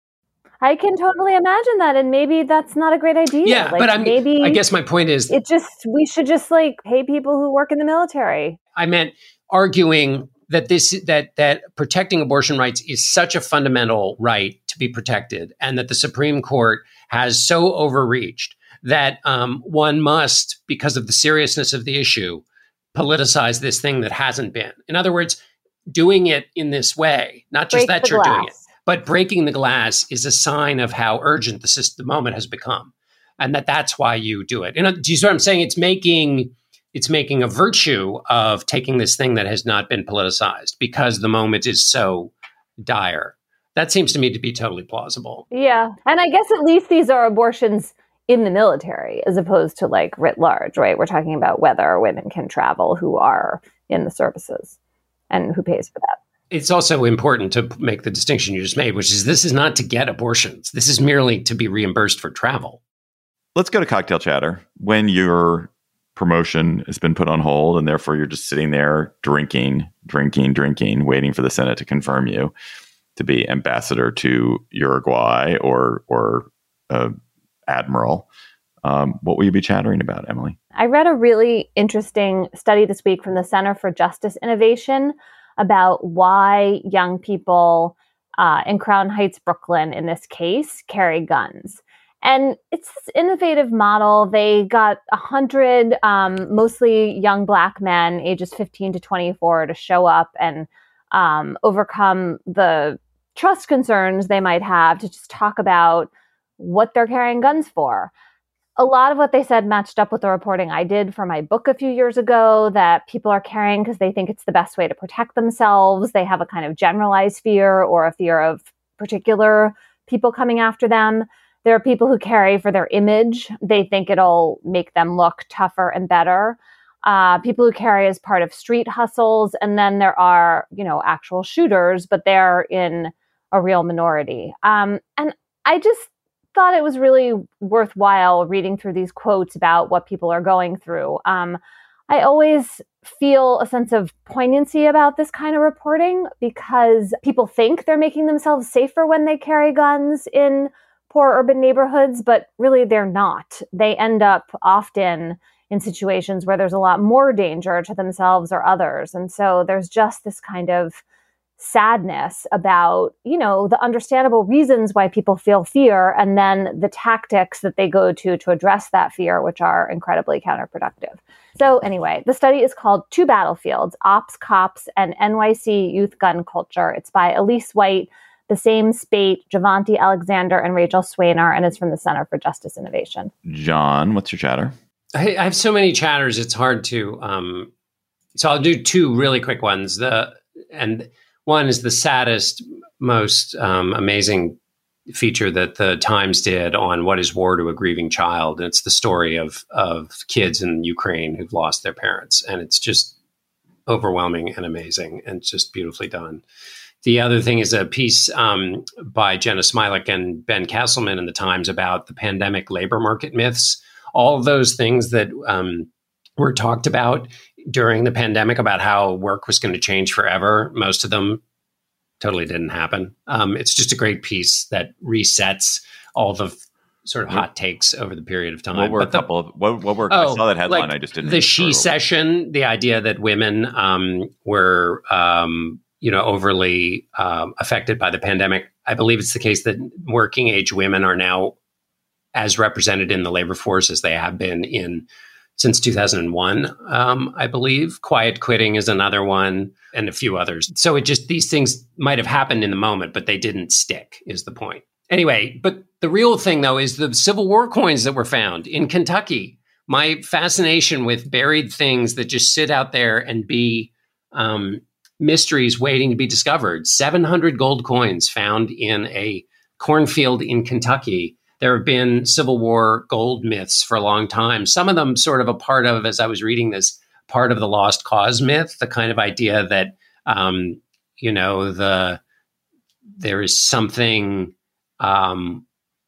I can totally imagine that, and maybe that's not a great idea. Yeah, like, but I'm, maybe I guess my point is, it just we should just like pay people who work in the military. I meant arguing that this that that protecting abortion rights is such a fundamental right to be protected, and that the Supreme Court has so overreached that um, one must, because of the seriousness of the issue, politicize this thing that hasn't been. In other words, doing it in this way, not just Break that you're glass. doing it. But breaking the glass is a sign of how urgent the, system, the moment has become, and that that's why you do it. And do you see what I'm saying? It's making it's making a virtue of taking this thing that has not been politicized because the moment is so dire. That seems to me to be totally plausible. Yeah, and I guess at least these are abortions in the military as opposed to like writ large, right? We're talking about whether women can travel who are in the services and who pays for that. It's also important to make the distinction you just made, which is this is not to get abortions. This is merely to be reimbursed for travel. Let's go to cocktail chatter. When your promotion has been put on hold and therefore you're just sitting there drinking, drinking, drinking, waiting for the Senate to confirm you to be ambassador to Uruguay or or uh, admiral, um, what will you be chattering about, Emily? I read a really interesting study this week from the Center for Justice Innovation about why young people uh, in Crown Heights, Brooklyn, in this case, carry guns. And it's this innovative model. They got one hundred um, mostly young Black men, ages fifteen to twenty-four, to show up and um, overcome the trust concerns they might have to just talk about what they're carrying guns for. A lot of what they said matched up with the reporting I did for my book a few years ago, that people are carrying because they think it's the best way to protect themselves. They have a kind of generalized fear or a fear of particular people coming after them. There are people who carry for their image. They think it'll make them look tougher and better. Uh, people who carry as part of street hustles. And then there are, you know, actual shooters, but they're in a real minority. Um, and I just thought it was really worthwhile reading through these quotes about what people are going through. Um, I always feel a sense of poignancy about this kind of reporting because people think they're making themselves safer when they carry guns in poor urban neighborhoods, but really they're not. They end up often in situations where there's a lot more danger to themselves or others. And so there's just this kind of sadness about, you know, the understandable reasons why people feel fear and then the tactics that they go to to address that fear, which are incredibly counterproductive. So anyway, the study is called Two Battlefields, Ops, Cops, and N Y C Youth Gun Culture. It's by Elise White, the same Spate, Javanti Alexander, and Rachel Swainer, and it's from the Center for Justice Innovation. John, what's your chatter? I, I have so many chatters, it's hard to... Um, so I'll do two really quick ones. The and one is the saddest, most um, amazing feature that the Times did on what is war to a grieving child. And it's the story of of kids in Ukraine who've lost their parents. And it's just overwhelming and amazing and just beautifully done. The other thing is a piece um, by Jenna Smilik and Ben Castleman in the Times about the pandemic labor market myths. All of those things that um, were talked about during the pandemic about how work was going to change forever. Most of them totally didn't happen. Um, it's just a great piece that resets all the f- sort of hot takes over the period of time. What were but a the, couple of, what, what were, oh, I saw that headline, like I just didn't. The she session, the idea that women um, were, um, you know, overly um, affected by the pandemic. I believe it's the case that working age women are now as represented in the labor force as they have been in since two thousand one, um, I believe. Quiet quitting is another one, and a few others. So it just, these things might have happened in the moment, but they didn't stick, is the point. Anyway, but the real thing, though, is the Civil War coins that were found in Kentucky. My fascination with buried things that just sit out there and be um, mysteries waiting to be discovered. seven hundred gold coins found in a cornfield in Kentucky. There have been Civil War gold myths for a long time. Some of them sort of a part of, as I was reading this, part of the lost cause myth, the kind of idea that, um, you know, the there is something um,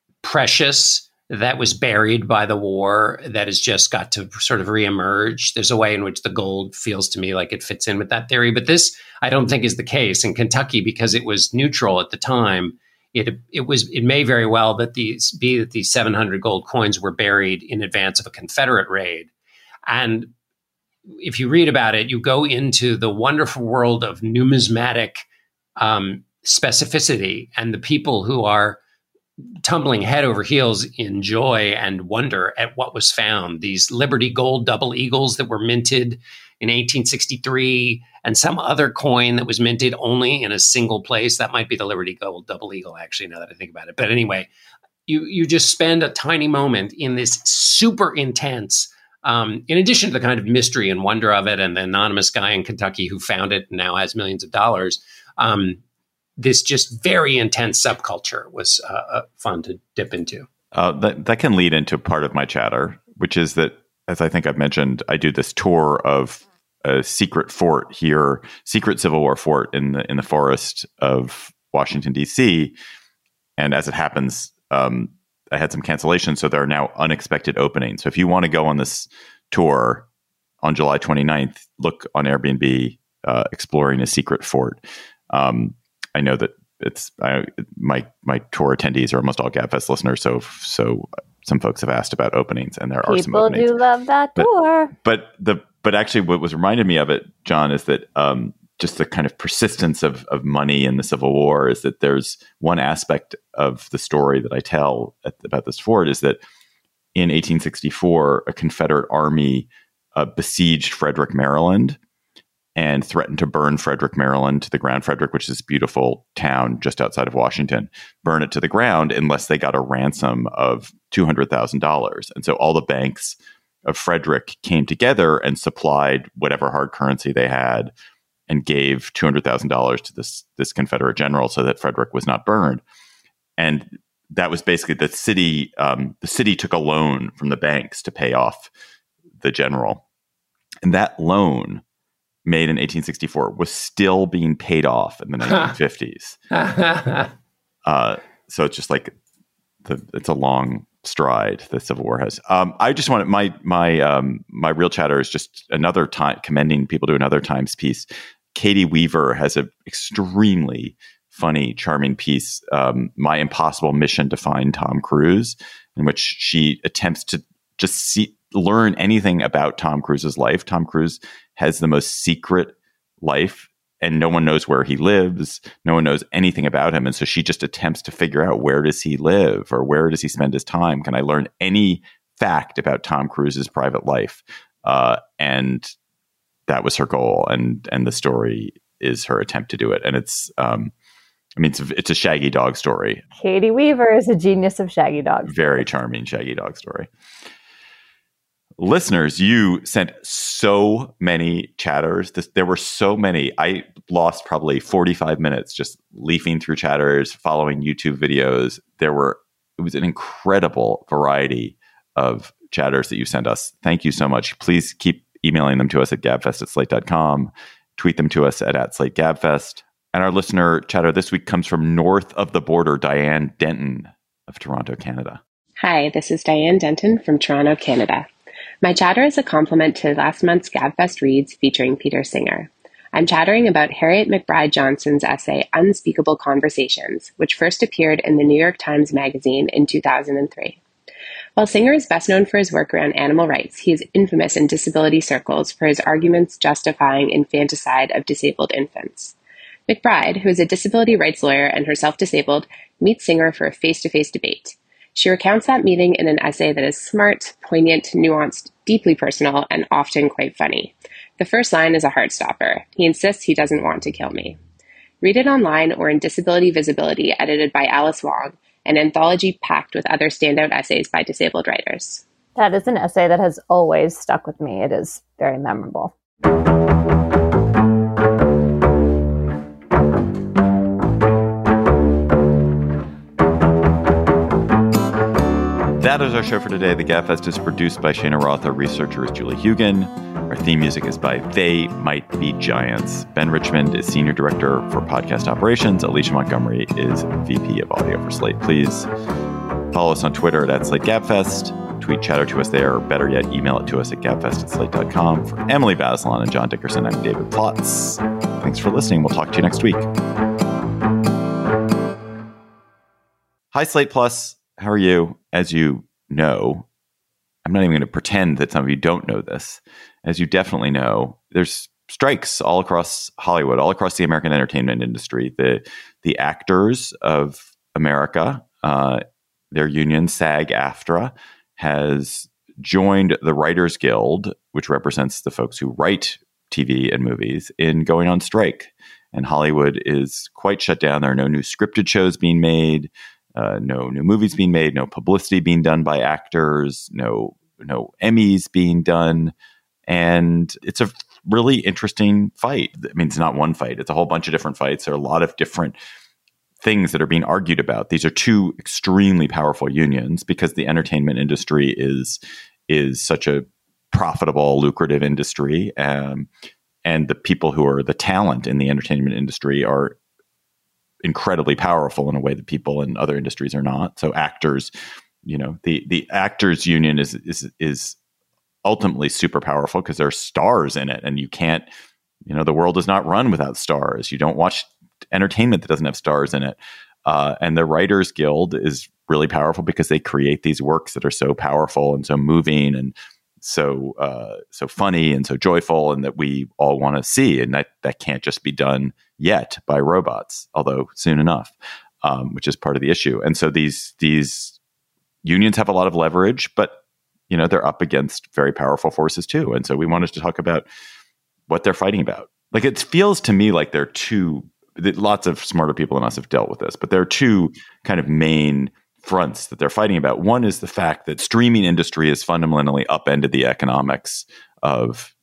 precious that was buried by the war that has just got to sort of reemerge. There's a way in which the gold feels to me like it fits in with that theory. But this, I don't think, is the case in Kentucky because it was neutral at the time. It it was it may very well that these be that these seven hundred gold coins were buried in advance of a Confederate raid. And if you read about it, you go into the wonderful world of numismatic um, specificity, and the people who are tumbling head over heels in joy and wonder at what was found. These Liberty Gold double eagles that were minted in eighteen sixty-three, and some other coin that was minted only in a single place. That might be the Liberty Gold double eagle, actually, now that I think about it. But anyway, you you just spend a tiny moment in this super intense, um, in addition to the kind of mystery and wonder of it, and the anonymous guy in Kentucky who found it and now has millions of dollars, um, this just very intense subculture was uh, uh, fun to dip into. Uh, that, that can lead into part of my chatter, which is that, as I think I've mentioned, I do this tour of a secret fort here, secret Civil War fort in the in the forest of Washington, D C. And as it happens, um, I had some cancellations, so there are now unexpected openings. So if you want to go on this tour on July twenty-ninth, look on Airbnb, uh, exploring a secret fort. Um, I know that it's I, my my tour attendees are almost all GabFest listeners, so so some folks have asked about openings, and there People are some openings. People do love that but, tour. But the but actually, what was reminded me of it, John, is that um, just the kind of persistence of of money in the Civil War is that there's one aspect of the story that I tell at, about this fort is that in eighteen sixty-four, a Confederate army uh, besieged Frederick, Maryland, and threatened to burn Frederick, Maryland to the ground. Frederick, which is this beautiful town just outside of Washington, burn it to the ground unless they got a ransom of two hundred thousand dollars. And so all the banks of Frederick came together and supplied whatever hard currency they had and gave two hundred thousand dollars to this, this Confederate general so that Frederick was not burned. And that was basically the city. Um, the city took a loan from the banks to pay off the general. And that loan, made in eighteen sixty-four, was still being paid off in the nineteen fifties. uh, so it's just like the, it's a long stride the Civil War has. Um, I just wanted my my um, my real chatter is just another time commending people to another Times piece. Katie Weaver has an extremely funny, charming piece, um, "My Impossible Mission to Find Tom Cruise," in which she attempts to just see. learn anything about Tom Cruise's life. Tom Cruise has the most secret life, and no one knows where he lives. No one knows anything about him. And so she just attempts to figure out, where does he live, or where does he spend his time? Can I learn any fact about Tom Cruise's private life? Uh, and that was her goal. And, and the story is her attempt to do it. And it's, um, I mean, it's a, it's a Shaggy Dog story. Katie Weaver is a genius of Shaggy Dogs. Very charming Shaggy Dog story. Listeners, you sent so many chatters. This, there were so many. I lost probably forty-five minutes just leafing through chatters, following YouTube videos. There were, it was an incredible variety of chatters that you sent us. Thank you so much. Please keep emailing them to us at gabfest at slate dot com. Tweet them to us at, at slate gabfest. And our listener chatter this week comes from north of the border, Diane Denton of Toronto, Canada. Hi, this is Diane Denton from Toronto, Canada. My chatter is a compliment to last month's GabFest Reads featuring Peter Singer. I'm chattering about Harriet McBride Johnson's essay, Unspeakable Conversations, which first appeared in the New York Times Magazine in two thousand three. While Singer is best known for his work around animal rights, he is infamous in disability circles for his arguments justifying infanticide of disabled infants. McBride, who is a disability rights lawyer and herself disabled, meets Singer for a face-to-face debate. She recounts that meeting in an essay that is smart, poignant, nuanced, deeply personal, and often quite funny. The first line is a heartstopper. He insists he doesn't want to kill me. Read it online or in Disability Visibility, edited by Alice Wong, an anthology packed with other standout essays by disabled writers. That is an essay that has always stuck with me. It is very memorable. that is our show for today. The GabFest is produced by Shana Roth. Our researcher is Julie Hugan. Our theme music is by They Might Be Giants. Ben Richmond is Senior Director for Podcast Operations. Alicia Montgomery is V P of Audio for Slate. Please follow us on Twitter at Slate Gabfest. Tweet chatter to us there, or better yet, email it to us at gabfest at slate dot com. For Emily Bazelon and John Dickerson, I'm David Plotz. Thanks for listening. We'll talk to you next week. Hi, Slate Plus. How are you? As you know, I'm not even going to pretend that some of you don't know this. As you definitely know, there's strikes all across Hollywood, all across the American entertainment industry. The the actors of America, uh, their union, SAG-AFTRA, has joined the Writers Guild, which represents the folks who write T V and movies, in going on strike. And Hollywood is quite shut down. There are no new scripted shows being made, uh, no new movies being made, no publicity being done by actors, no no Emmys being done. And it's a really interesting fight. I mean, it's not one fight. It's a whole bunch of different fights. There are a lot of different things that are being argued about. These are two extremely powerful unions because the entertainment industry is is such a profitable, lucrative industry, um, and the people who are the talent in the entertainment industry are incredibly powerful in a way that people in other industries are not. So actors, you know, the the actors union is is is ultimately super powerful because there are stars in it, and you can't, you know, the world is not run without stars. You don't watch entertainment that doesn't have stars in it. Uh, and the Writers Guild is really powerful because they create these works that are so powerful and so moving and so uh, so funny and so joyful, and that we all want to see. And that that can't just be done yet by robots, although soon enough, um, which is part of the issue. And so these these unions have a lot of leverage, but you know they're up against very powerful forces too. And so we wanted to talk about what they're fighting about. Like, it feels to me like there are two. Lots of smarter people than us have dealt with this, but there are two kind of main fronts that they're fighting about. One is the fact that streaming industry has fundamentally upended the economics of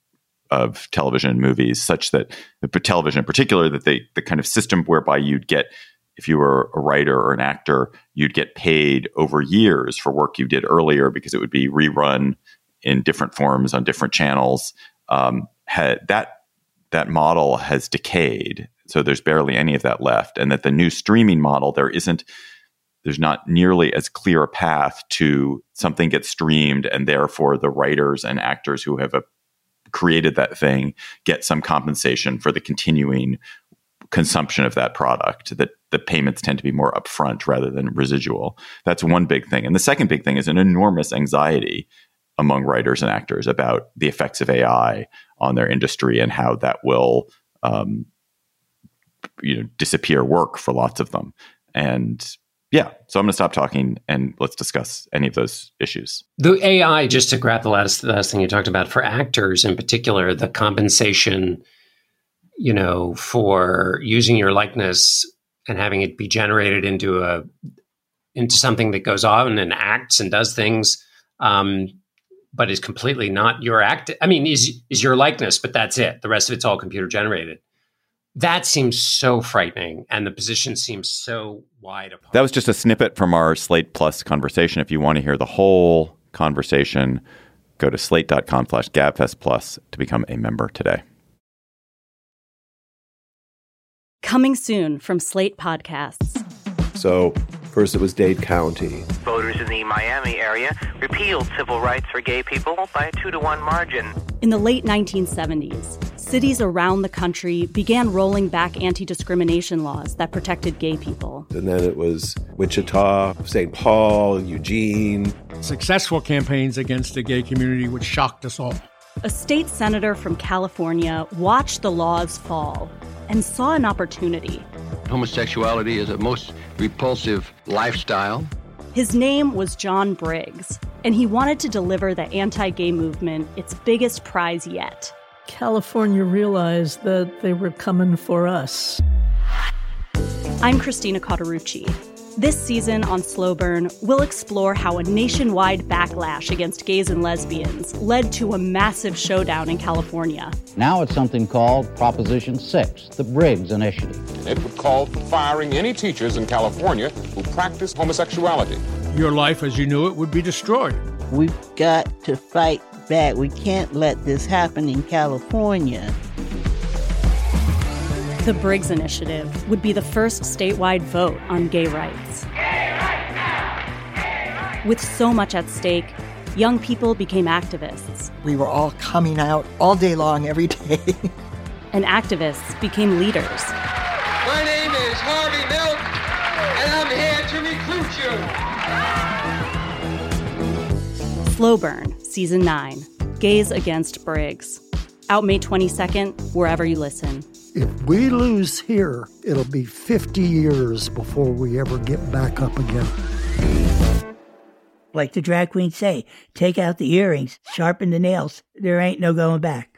of television and movies, such that the television in particular, that they the kind of system whereby you'd get, if you were a writer or an actor, you'd get paid over years for work you did earlier because it would be rerun in different forms on different channels. Um, had that that model has decayed. So there's barely any of that left. And that the new streaming model, there isn't, there's not nearly as clear a path to something gets streamed, and therefore the writers and actors who have a, created that thing get some compensation for the continuing consumption of that product. That the payments tend to be more upfront rather than residual. That's one big thing. And the second big thing is an enormous anxiety among writers and actors about the effects of A I on their industry and how that will um, you know, disappear work for lots of them. And yeah, so I'm going to stop talking and let's discuss any of those issues. The A I, just to grab the last, the last thing you talked about, for actors in particular, the compensation, you know, for using your likeness and having it be generated into a into something that goes on and acts and does things, um, but is completely not your act. I mean, is is your likeness, but that's it. The rest of it's all computer generated. That seems so frightening, and the position seems so wide apart. That was just a snippet from our Slate Plus conversation. If you want to hear the whole conversation, go to slate.com slash gabfest plus to become a member today. Coming soon from Slate Podcasts. So first it was Dade County. Voters in the Miami area repealed civil rights for gay people by a two to one margin. In the late nineteen seventies, cities around the country began rolling back anti-discrimination laws that protected gay people. And then it was Wichita, Saint Paul, Eugene. Successful campaigns against the gay community, which shocked us all. A state senator from California watched the laws fall and saw an opportunity. Homosexuality is a most repulsive lifestyle. His name was John Briggs, and he wanted to deliver the anti-gay movement its biggest prize yet. California realized that they were coming for us. I'm Christina Cauterucci. This season on Slow Burn, we'll explore how a nationwide backlash against gays and lesbians led to a massive showdown in California. Now it's something called Proposition six, the Briggs Initiative. It would call for firing any teachers in California who practice homosexuality. Your life as you knew it would be destroyed. We've got to fight back. We can't let this happen in California. The Briggs Initiative would be the first statewide vote on gay rights. Gay rights now! Gay rights! With so much at stake, young people became activists. We were all coming out all day long, every day. And activists became leaders. My name is Harvey Milk, and I'm here to recruit you. Slow Burn, Season nine, Gays Against Briggs. Out May twenty-second, wherever you listen. If we lose here, it'll be fifty years before we ever get back up again. Like the drag queens say, take out the earrings, sharpen the nails. There ain't no going back.